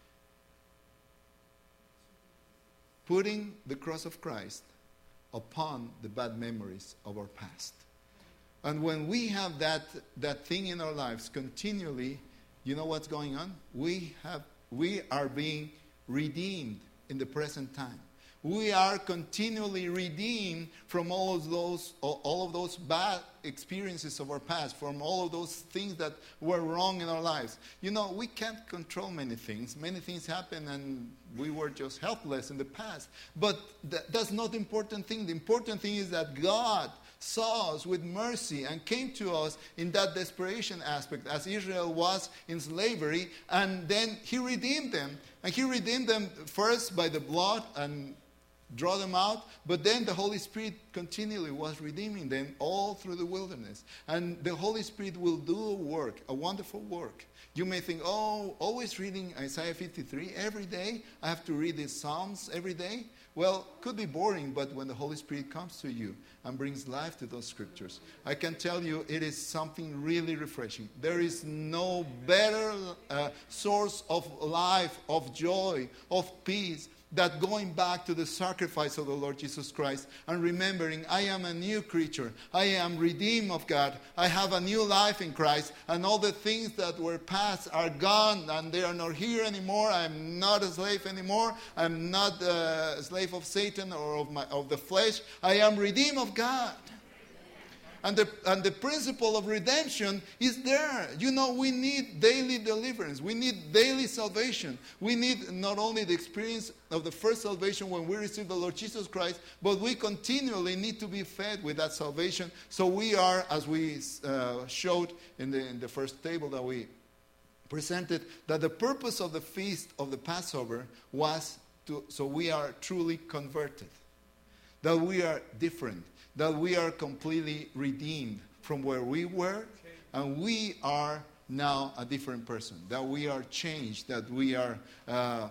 Putting the cross of Christ upon the bad memories of our past. And when we have that, that thing in our lives continually, you know what's going on? We have we are being redeemed in the present time. We are continually redeemed from all of those all of those bad experiences of our past, from all of those things that were wrong in our lives. You know, we can't control many things. Many things happen and we were just helpless in the past. But th- that's not the important thing. The important thing is that God saw us with mercy and came to us in that desperation aspect as Israel was in slavery, and then He redeemed them. And He redeemed them first by the blood and draw them out, but then the Holy Spirit continually was redeeming them all through the wilderness. And the Holy Spirit will do a work, a wonderful work. You may think, oh, always reading Isaiah fifty-three every day? I have to read these Psalms every day? Well, could be boring, but when the Holy Spirit comes to you and brings life to those scriptures, I can tell you it is something really refreshing. There is no better uh, source of life, of joy, of peace, that going back to the sacrifice of the Lord Jesus Christ and remembering, I am a new creature. I am redeemed of God. I have a new life in Christ. And all the things that were past are gone and they are not here anymore. I'm not a slave anymore. I'm not a slave of Satan or of, my, of the flesh. I am redeemed of God. And the, and the principle of redemption is there. You know, we need daily deliverance. We need daily salvation. We need not only the experience of the first salvation when we receive the Lord Jesus Christ, but we continually need to be fed with that salvation. So we are, as we uh, showed in the, in the first table that we presented, that the purpose of the feast of the Passover was to, so we are truly converted. That we are different. That we are completely redeemed from where we were, and we are now a different person. That we are changed, that we are uh,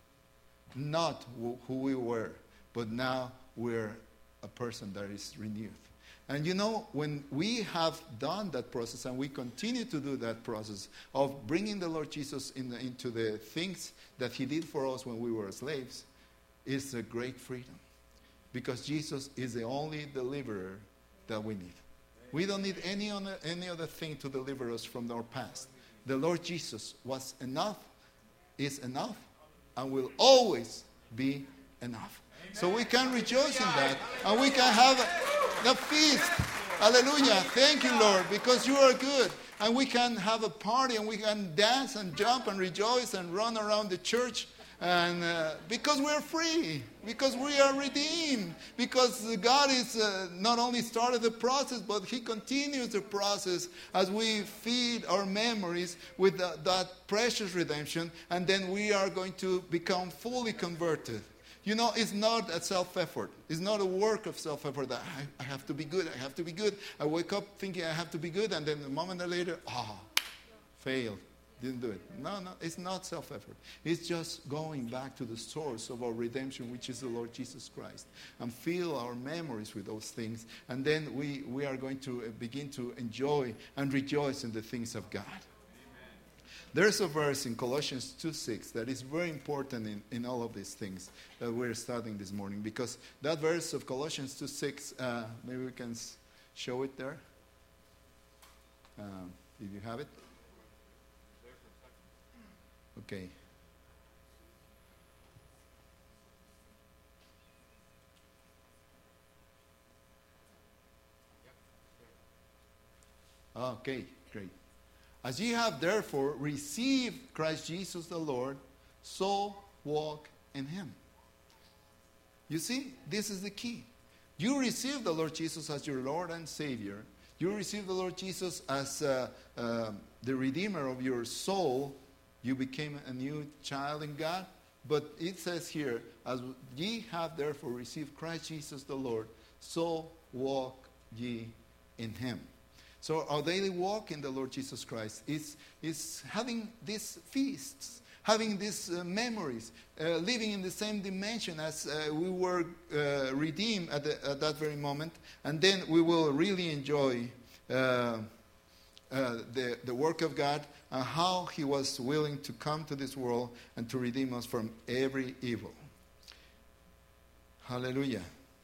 not who we were, but now we're a person that is renewed. And you know, when we have done that process, and we continue to do that process of bringing the Lord Jesus in the, into the things that He did for us when we were slaves, it's a great freedom. Because Jesus is the only deliverer that we need. We don't need any other, any other thing to deliver us from our past. The Lord Jesus was enough, is enough, and will always be enough. Amen. So we can rejoice in that, and we can have a, a feast. Hallelujah. Thank you, Lord, because you are good. And we can have a party, and we can dance and jump and rejoice and run around the church. And uh, because we're free, because we are redeemed, because God is uh, not only started the process, but He continues the process as we feed our memories with the, that precious redemption, and then we are going to become fully converted. You know, it's not a self-effort. It's not a work of self-effort that I, I have to be good, I have to be good. I wake up thinking I have to be good, and then a moment later, ah, failed. Didn't do it. No, no, it's not self-effort. It's just going back to the source of our redemption, which is the Lord Jesus Christ, and fill our memories with those things. And then we, we are going to begin to enjoy and rejoice in the things of God. Amen. There's a verse in Colossians two six that is very important in, in all of these things that we're studying this morning, because that verse of Colossians two six, uh, maybe we can show it there, um, if you have it. Okay. Okay, great. As ye have therefore received Christ Jesus the Lord, so walk in him. You see, this is the key. You receive the Lord Jesus as your Lord and Savior. You receive the Lord Jesus as uh, uh, the Redeemer of your soul. You became a new child in God. But it says here, as ye have therefore received Christ Jesus the Lord, so walk ye in him. So our daily walk in the Lord Jesus Christ is, is having these feasts, having these uh, memories, uh, living in the same dimension as uh, we were uh, redeemed at, the, at that very moment. And then we will really enjoy uh, uh, the, the work of God and how he was willing to come to this world and to redeem us from every evil. Hallelujah.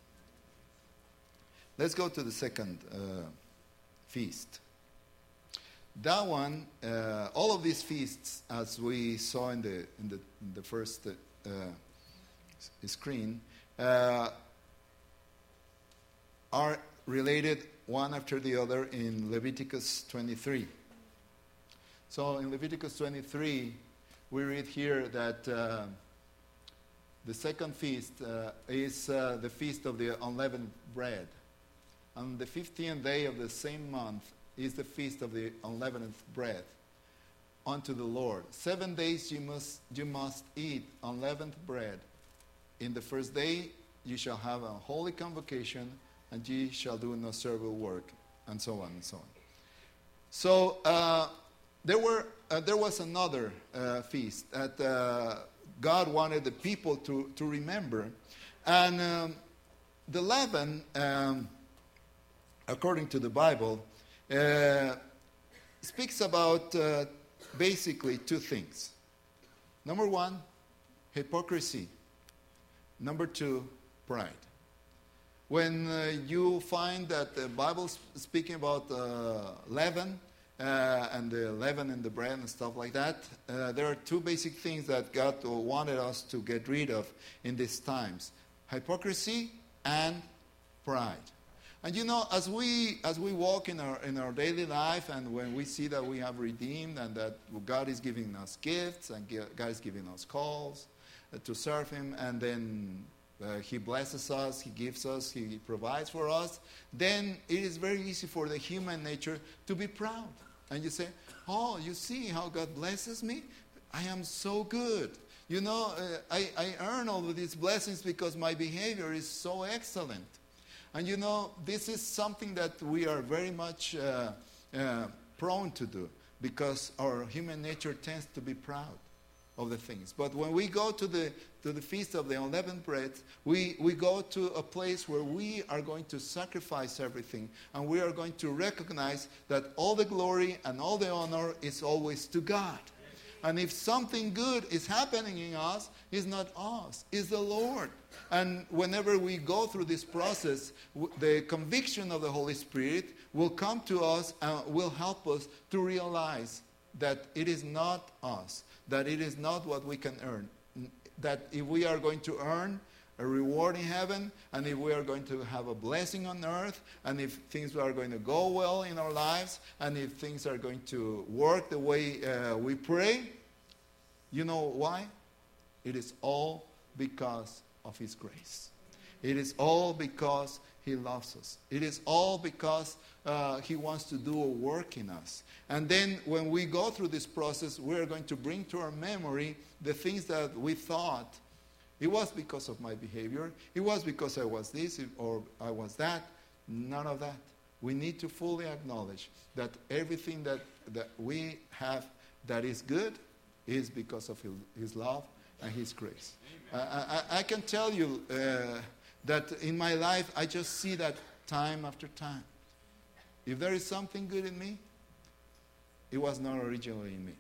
Let's go to the second uh, feast. That one, uh, all of these feasts, as we saw in the in the, in the first uh, screen, uh, are related one after the other in Leviticus twenty-three. So in Leviticus twenty-three, we read here that uh, the second feast uh, is uh, the feast of the unleavened bread. On the fifteenth day of the same month is the feast of the unleavened bread unto the Lord. Seven days you must you must eat unleavened bread. In the first day you shall have a holy convocation, and ye shall do no servile work, and so on and so on. So uh, there were uh, there was another uh, feast that uh, God wanted the people to to remember, and um, the leaven, um, according to the Bible, uh, speaks about uh, basically two things. Number one, hypocrisy. Number two, pride. When uh, you find that the Bible speaking about uh, leaven uh, and the leaven in the bread and stuff like that, uh, there are two basic things that God wanted us to get rid of in these times: hypocrisy and pride. And you know, as we as we walk in our in our daily life, and when we see that we have redeemed and that God is giving us gifts and God is giving us calls uh, to serve Him, and then uh, He blesses us, He gives us, He provides for us, then it is very easy for the human nature to be proud. And you say, "Oh, you see how God blesses me? I am so good. You know, uh, I, I earn all of these blessings because my behavior is so excellent." And you know, this is something that we are very much uh, uh, prone to do, because our human nature tends to be proud of the things. But when we go to the to the feast of the unleavened bread, we, we go to a place where we are going to sacrifice everything, and we are going to recognize that all the glory and all the honor is always to God. And if something good is happening in us, it's not us, it's the Lord. And whenever we go through this process, w- the conviction of the Holy Spirit will come to us and will help us to realize that it is not us, that it is not what we can earn. N- That if we are going to earn a reward in heaven, and if we are going to have a blessing on earth, and if things are going to go well in our lives, and if things are going to work the way uh, we pray, you know why? It is all because of His grace. It is all because He loves us. It is all because uh, He wants to do a work in us. And then when we go through this process, we are going to bring to our memory the things that we thought, it was because of my behavior, it was because I was this or I was that. None of that. We need to fully acknowledge that everything that, that we have that is good is because of His, his love and His grace. I, I, I can tell you uh, that in my life, I just see that time after time. If there is something good in me, it was not originally in me.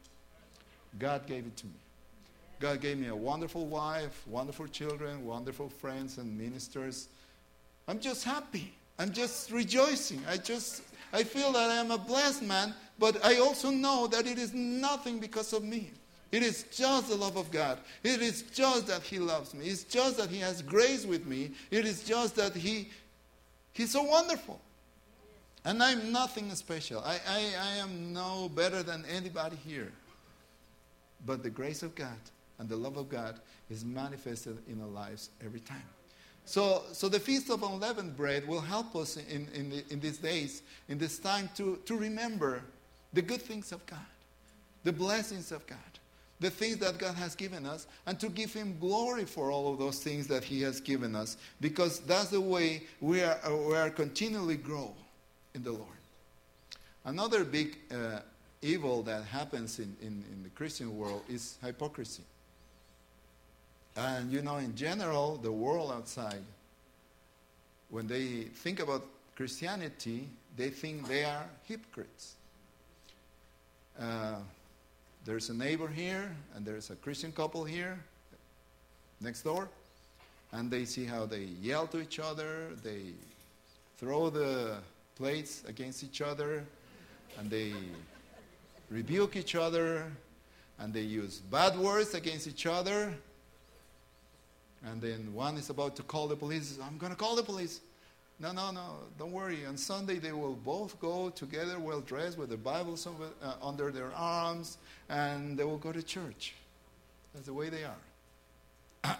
God gave it to me. God gave me a wonderful wife, wonderful children, wonderful friends and ministers. I'm just happy. I'm just rejoicing. I just, I feel that I am a blessed man, but I also know that it is nothing because of me. It is just the love of God. It is just that He loves me. It's just that He has grace with me. It is just that He, He's so wonderful. And I'm nothing special. I, I, I am no better than anybody here. But the grace of God and the love of God is manifested in our lives every time. So, so the Feast of Unleavened Bread will help us in, in, the, in these days, in this time, to, to remember the good things of God, the blessings of God, the things that God has given us, and to give Him glory for all of those things that He has given us, because that's the way we are, we are continually grow in the Lord. Another big uh, evil that happens in, in, in the Christian world is hypocrisy. And you know, in general, the world outside, when they think about Christianity, they think they are hypocrites. Uh, there's a neighbor here, and there's a Christian couple here, next door, and they see how they yell to each other, they throw the plates against each other, and they rebuke each other, and they use bad words against each other. And then one is about to call the police. I'm going to call the police. No, no, no, don't worry. On Sunday they will both go together, well dressed, with the Bibles over, uh, under their arms, and they will go to church. That's the way they are.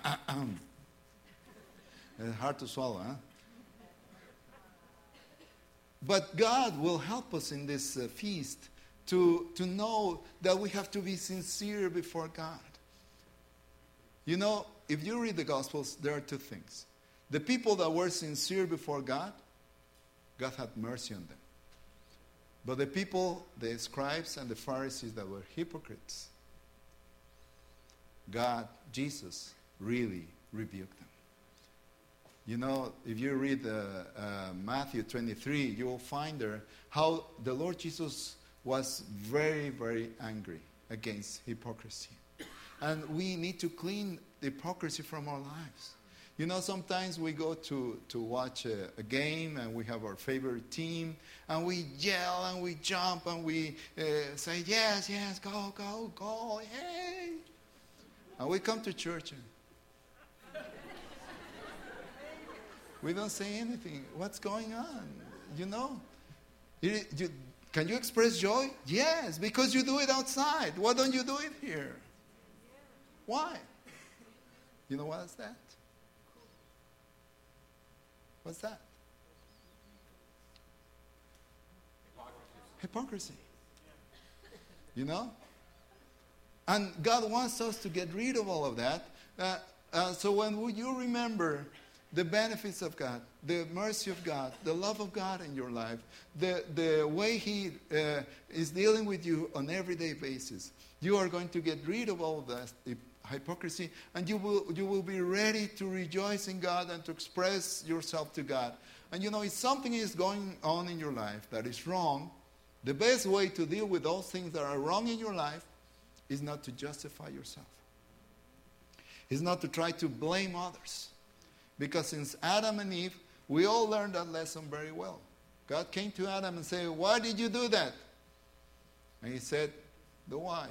It's hard to swallow, huh? But God will help us in this uh, feast to, to know that we have to be sincere before God. You know, if you read the Gospels, there are two things. The people that were sincere before God, God had mercy on them. But the people, the scribes and the Pharisees that were hypocrites, God, Jesus, really rebuked them. You know, if you read uh, uh, Matthew twenty-three, you will find there how the Lord Jesus was very, very angry against hypocrisy. And we need to clean the hypocrisy from our lives. You know, sometimes we go to, to watch a, a game and we have our favorite team and we yell and we jump and we uh, say, yes, yes, go, go, go, hey. And we come to church and we don't say anything. What's going on? You know? You, you, can you express joy? Yes, because you do it outside. Why don't you do it here? Why? You know what is that? What's that? Hypocrisy. Hypocrisy. You know? And God wants us to get rid of all of that. Uh, uh, so when you remember the benefits of God, the mercy of God, the love of God in your life, the, the way He uh, is dealing with you on an everyday basis, you are going to get rid of all of that hypocrisy, and you will you will be ready to rejoice in God and to express yourself to God. And you know, if something is going on in your life that is wrong, the best way to deal with those things that are wrong in your life is not to justify yourself. It's not to try to blame others. Because since Adam and Eve, we all learned that lesson very well. God came to Adam and said, why did you do that? And he said, the wife.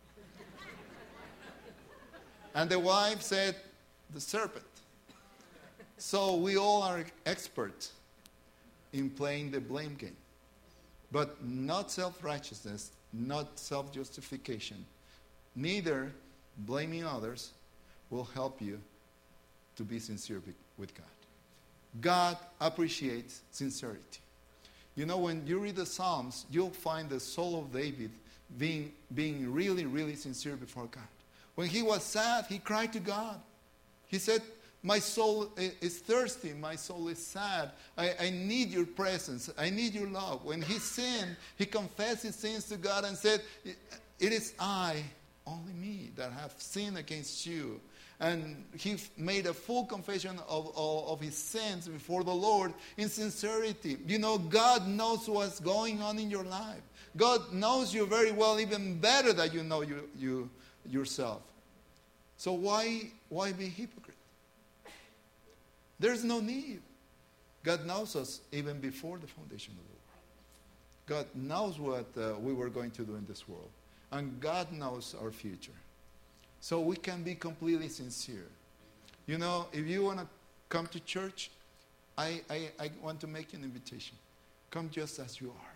And the wife said, the serpent. So we all are experts in playing the blame game. But not self-righteousness, not self-justification. Neither blaming others will help you to be sincere with God. God appreciates sincerity. You know, when you read the Psalms, you'll find the soul of David being, being really, really sincere before God. When he was sad, he cried to God. He said, my soul is thirsty. My soul is sad. I, I need your presence. I need your love. When he sinned, he confessed his sins to God and said, it is I, only me, that have sinned against you. And he made a full confession of, of, of his sins before the Lord in sincerity. You know, God knows what's going on in your life. God knows you very well, even better than you know you, you yourself. So why, why be hypocrite? There's no need. God knows us even before the foundation of the world. God knows what uh, we were going to do in this world. And God knows our future. So we can be completely sincere. You know, if you want to come to church, I, I, I want to make you an invitation. Come just as you are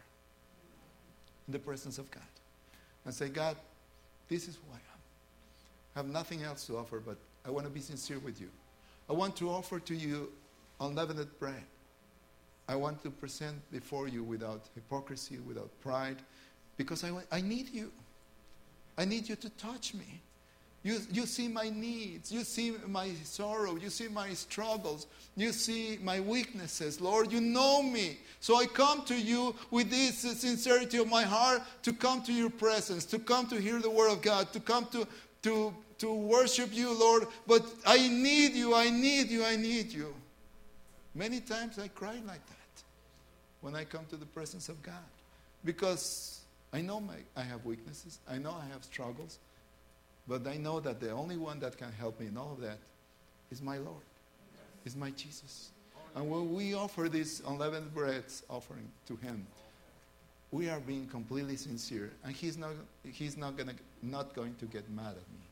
in the presence of God. And say, God, this is who I am. I have nothing else to offer, but I want to be sincere with you. I want to offer to you unleavened bread. I want to present before you without hypocrisy, without pride, because I, I need you. I need you to touch me. You, you see my needs. You see my sorrow. You see my struggles. You see my weaknesses. Lord, you know me. So I come to you with this sincerity of my heart to come to your presence, to come to hear the word of God, to come to, to, to worship you, Lord. But I need you. I need you. I need you. Many times I cry like that when I come to the presence of God, because I know my, I have weaknesses. I know I have struggles. But I know that the only one that can help me in all of that is my Lord, is my Jesus. And when we offer this unleavened bread offering to him, we are being completely sincere. And he's not, he's not, gonna, not going to get mad at me.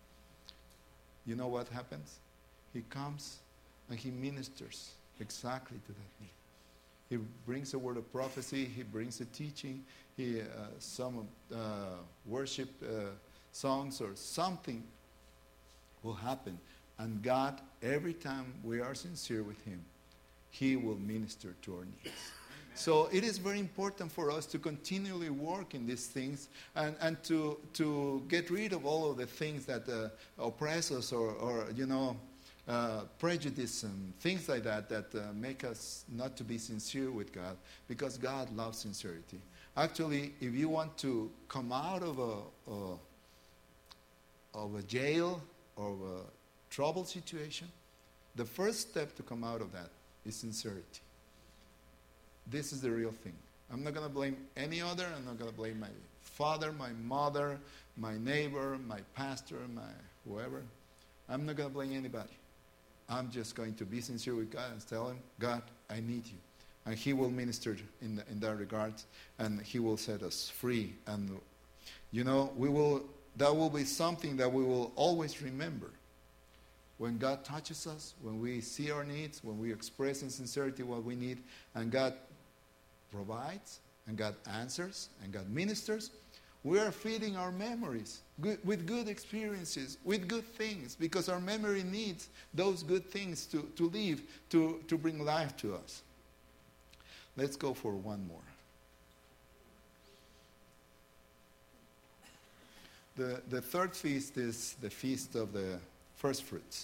You know what happens? He comes and he ministers exactly to that need. He brings a word of prophecy. He brings a teaching. He, uh, some uh, worship uh, songs or something will happen. And God, every time we are sincere with him, he will minister to our needs. So it is very important for us to continually work in these things and, and to, to get rid of all of the things that uh, oppress us or, or you know, uh, prejudice and things like that that uh, make us not to be sincere with God, because God loves sincerity. Actually, if you want to come out of a, a of a jail or a troubled situation, the first step to come out of that is sincerity. This is the real thing. I'm not going to blame any other. I'm not going to blame my father, my mother, my neighbor, my pastor, my whoever. I'm not going to blame anybody. I'm just going to be sincere with God and tell him, God, I need you. And he will minister in, the, in that regard, and he will set us free. And, you know, we will... that will be something that we will always remember. When God touches us, when we see our needs, when we express in sincerity what we need, and God provides, and God answers, and God ministers, we are feeding our memories good, with good experiences, with good things, because our memory needs those good things to, to live, to, to bring life to us. Let's go for one more. The, the third feast is the feast of the first fruits.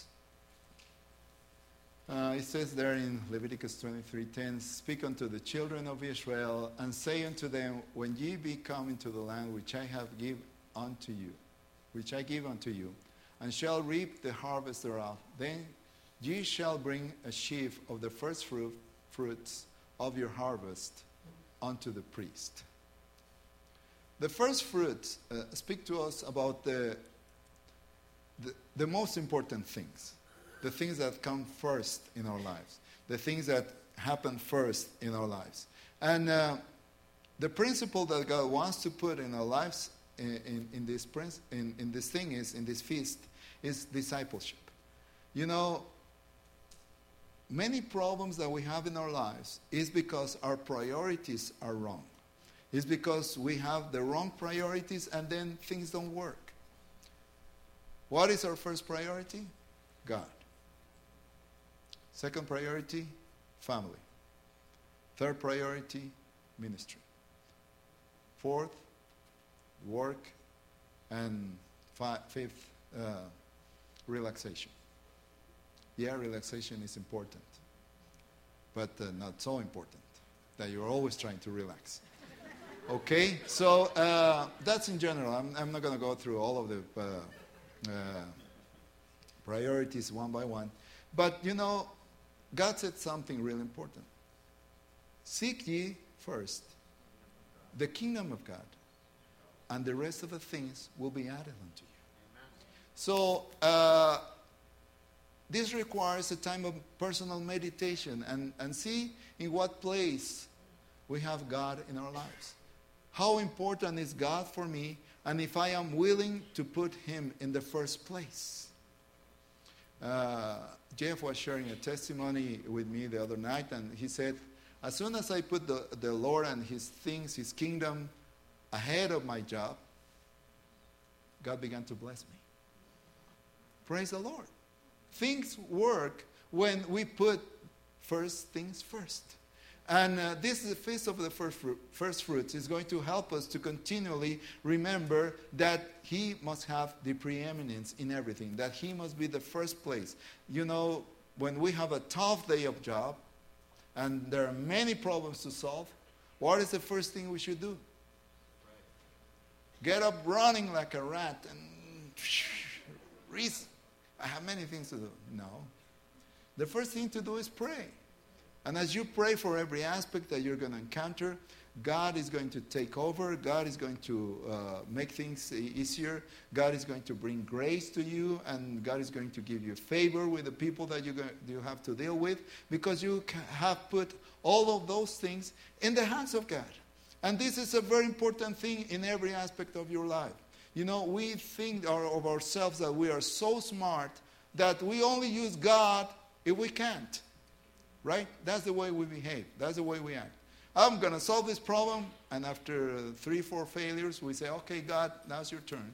Uh, it says there in Leviticus twenty-three ten, speak unto the children of Israel, and say unto them, when ye be come into the land which I have give unto you, which I give unto you, and shall reap the harvest thereof, then ye shall bring a sheaf of the first fruit, fruits of your harvest unto the priest. The first fruits uh, speak to us about the, the, the most important things, the things that come first in our lives, the things that happen first in our lives. And uh, the principle that God wants to put in our lives in, in, in, this, princ- in, in this thing is, in this feast, is discipleship. You know, many problems that we have in our lives is because our priorities are wrong. It's because we have the wrong priorities and then things don't work. What is our first priority? God. Second priority, family. Third priority, ministry. Fourth, work. And fi- fifth, uh, relaxation. Yeah, relaxation is important, but uh, not so important that you're always trying to relax. Okay, so uh, that's in general. I'm, I'm not going to go through all of the uh, uh, priorities one by one. But, you know, God said something really important. Seek ye first the kingdom of God, and the rest of the things will be added unto you. So, uh, this requires a time of personal meditation and, and see in what place we have God in our lives. How important is God for me, and if I am willing to put him in the first place. Uh, Jeff was sharing a testimony with me the other night, and he said, As soon as I put the, the Lord and his things, his kingdom ahead of my job, God began to bless me. Praise the Lord. Things work when we put first things first. And uh, this is the Feast of the First, fruit, first Fruits. It's going to help us to continually remember that he must have the preeminence in everything, that he must be the first place. You know, when we have a tough day of job, and there are many problems to solve, what is the first thing we should do? Get up running like a rat and I have many things to do. No. The first thing to do is pray. And as you pray for every aspect that you're going to encounter, God is going to take over. God is going to uh, make things easier. God is going to bring grace to you. And God is going to give you favor with the people that you're going, you have to deal with. Because you have put all of those things in the hands of God. And this is a very important thing in every aspect of your life. You know, we think of ourselves that we are so smart that we only use God if we can't. Right? That's the way we behave. That's the way we act. I'm going to solve this problem, and after three, four failures, we say, okay, God, now's your turn.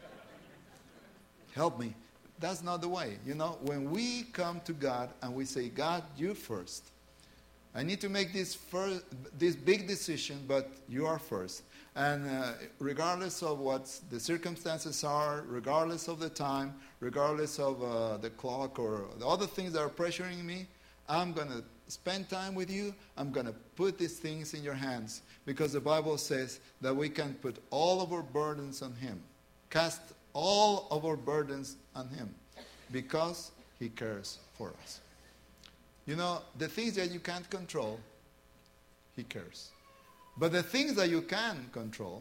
Help me. That's not the way. You know, when we come to God and we say, God, you first. I need to make this first, this big decision, but you are first. And uh, regardless of what the circumstances are, regardless of the time, regardless of uh, the clock or the other things that are pressuring me, I'm going to spend time with you. I'm going to put these things in your hands. Because the Bible says that we can put all of our burdens on him. Cast all of our burdens on him. Because he cares for us. You know, the things that you can't control, he cares. But the things that you can control,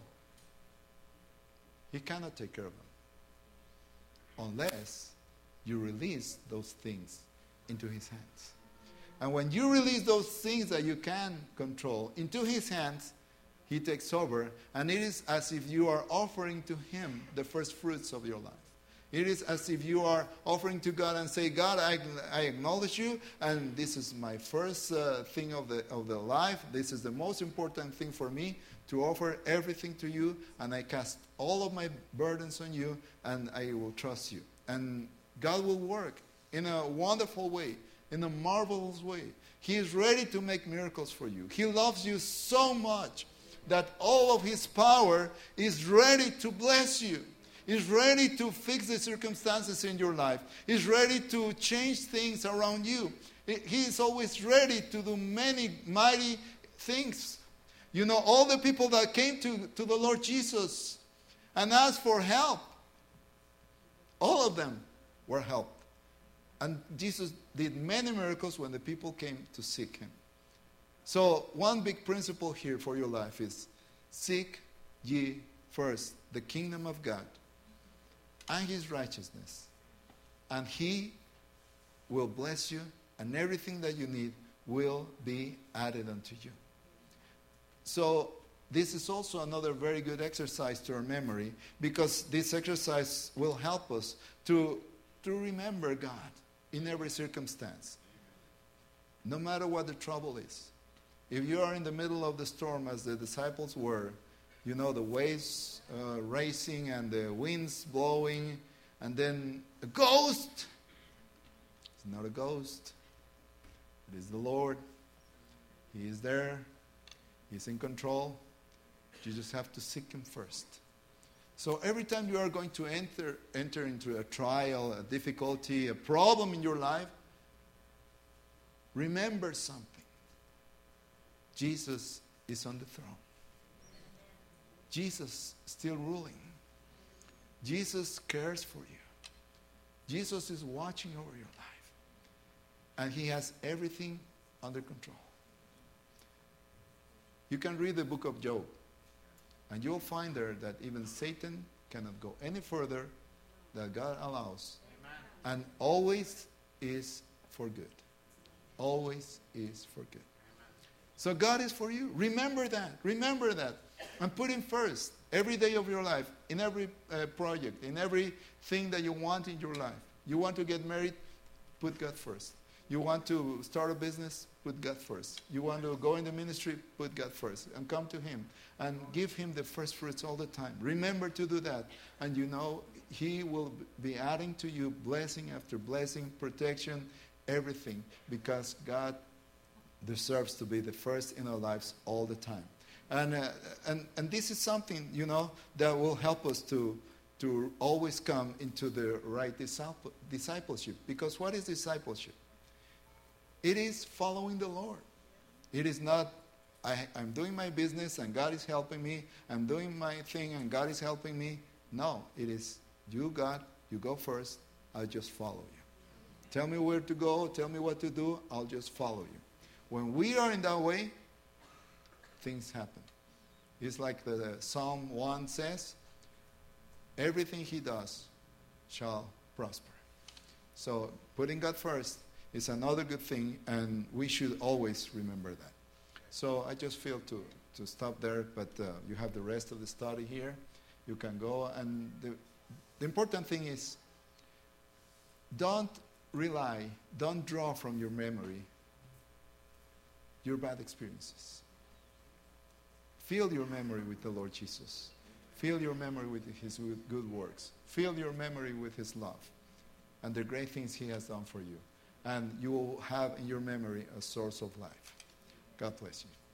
he cannot take care of them. Unless you release those things into his hands. And when you release those things that you can control into his hands, he takes over. And it is as if you are offering to him the first fruits of your life. It is as if you are offering to God and say, God, I, I acknowledge you, and this is my first uh, thing of the, of the life. This is the most important thing for me, to offer everything to you, and I cast all of my burdens on you, and I will trust you. And God will work in a wonderful way. In a marvelous way. He is ready to make miracles for you. He loves you so much that all of his power is ready to bless you. He's ready to fix the circumstances in your life. He's ready to change things around you. He is always ready to do many mighty things. You know, all the people that came to, to the Lord Jesus and asked for help, all of them were helped. And Jesus did many miracles when the people came to seek him. So one big principle here for your life is, seek ye first the kingdom of God and his righteousness. And he will bless you, and everything that you need will be added unto you. So this is also another very good exercise to our memory, because this exercise will help us to, to remember God in every circumstance, no matter what the trouble is. If you are in the middle of the storm, as the disciples were, you know, the waves uh, racing and the winds blowing, and then a ghost. It's not a ghost. It is the Lord. He is there. He's in control. You just have to seek him first. So every time you are going to enter, enter into a trial, a difficulty, a problem in your life, remember something. Jesus is on the throne. Jesus is still ruling. Jesus cares for you. Jesus is watching over your life. And he has everything under control. You can read the book of Job. And you'll find there that even Satan cannot go any further than God allows. Amen. And always is for good. Always is for good. Amen. So God is for you. Remember that. Remember that. And put him first every day of your life, in every uh, project, in everything that you want in your life. You want to get married? Put God first. You want to start a business? Put God first. You want to go in the ministry? Put God first. And come to Him. And give Him the first fruits all the time. Remember to do that. And you know, He will be adding to you blessing after blessing, protection, everything. Because God deserves to be the first in our lives all the time. And, uh, and, and this is something, you know, that will help us to, to always come into the right disciple, discipleship. Because what is discipleship? It is following the Lord. It is not, I, I'm doing my business and God is helping me. I'm doing my thing and God is helping me. No, it is, you God, you go first. I'll just follow you. Tell me where to go. Tell me what to do. I'll just follow you. When we are in that way, things happen. It's like the, the Psalm one says, everything He does shall prosper. So putting God first is another good thing, and we should always remember that. So I just feel to, to stop there, but uh, you have the rest of the study here. You can go, and the, the important thing is don't rely, don't draw from your memory your bad experiences. Fill your memory with the Lord Jesus. Fill your memory with His good, good works. Fill your memory with His love and the great things He has done for you. And you will have in your memory a source of life. God bless you.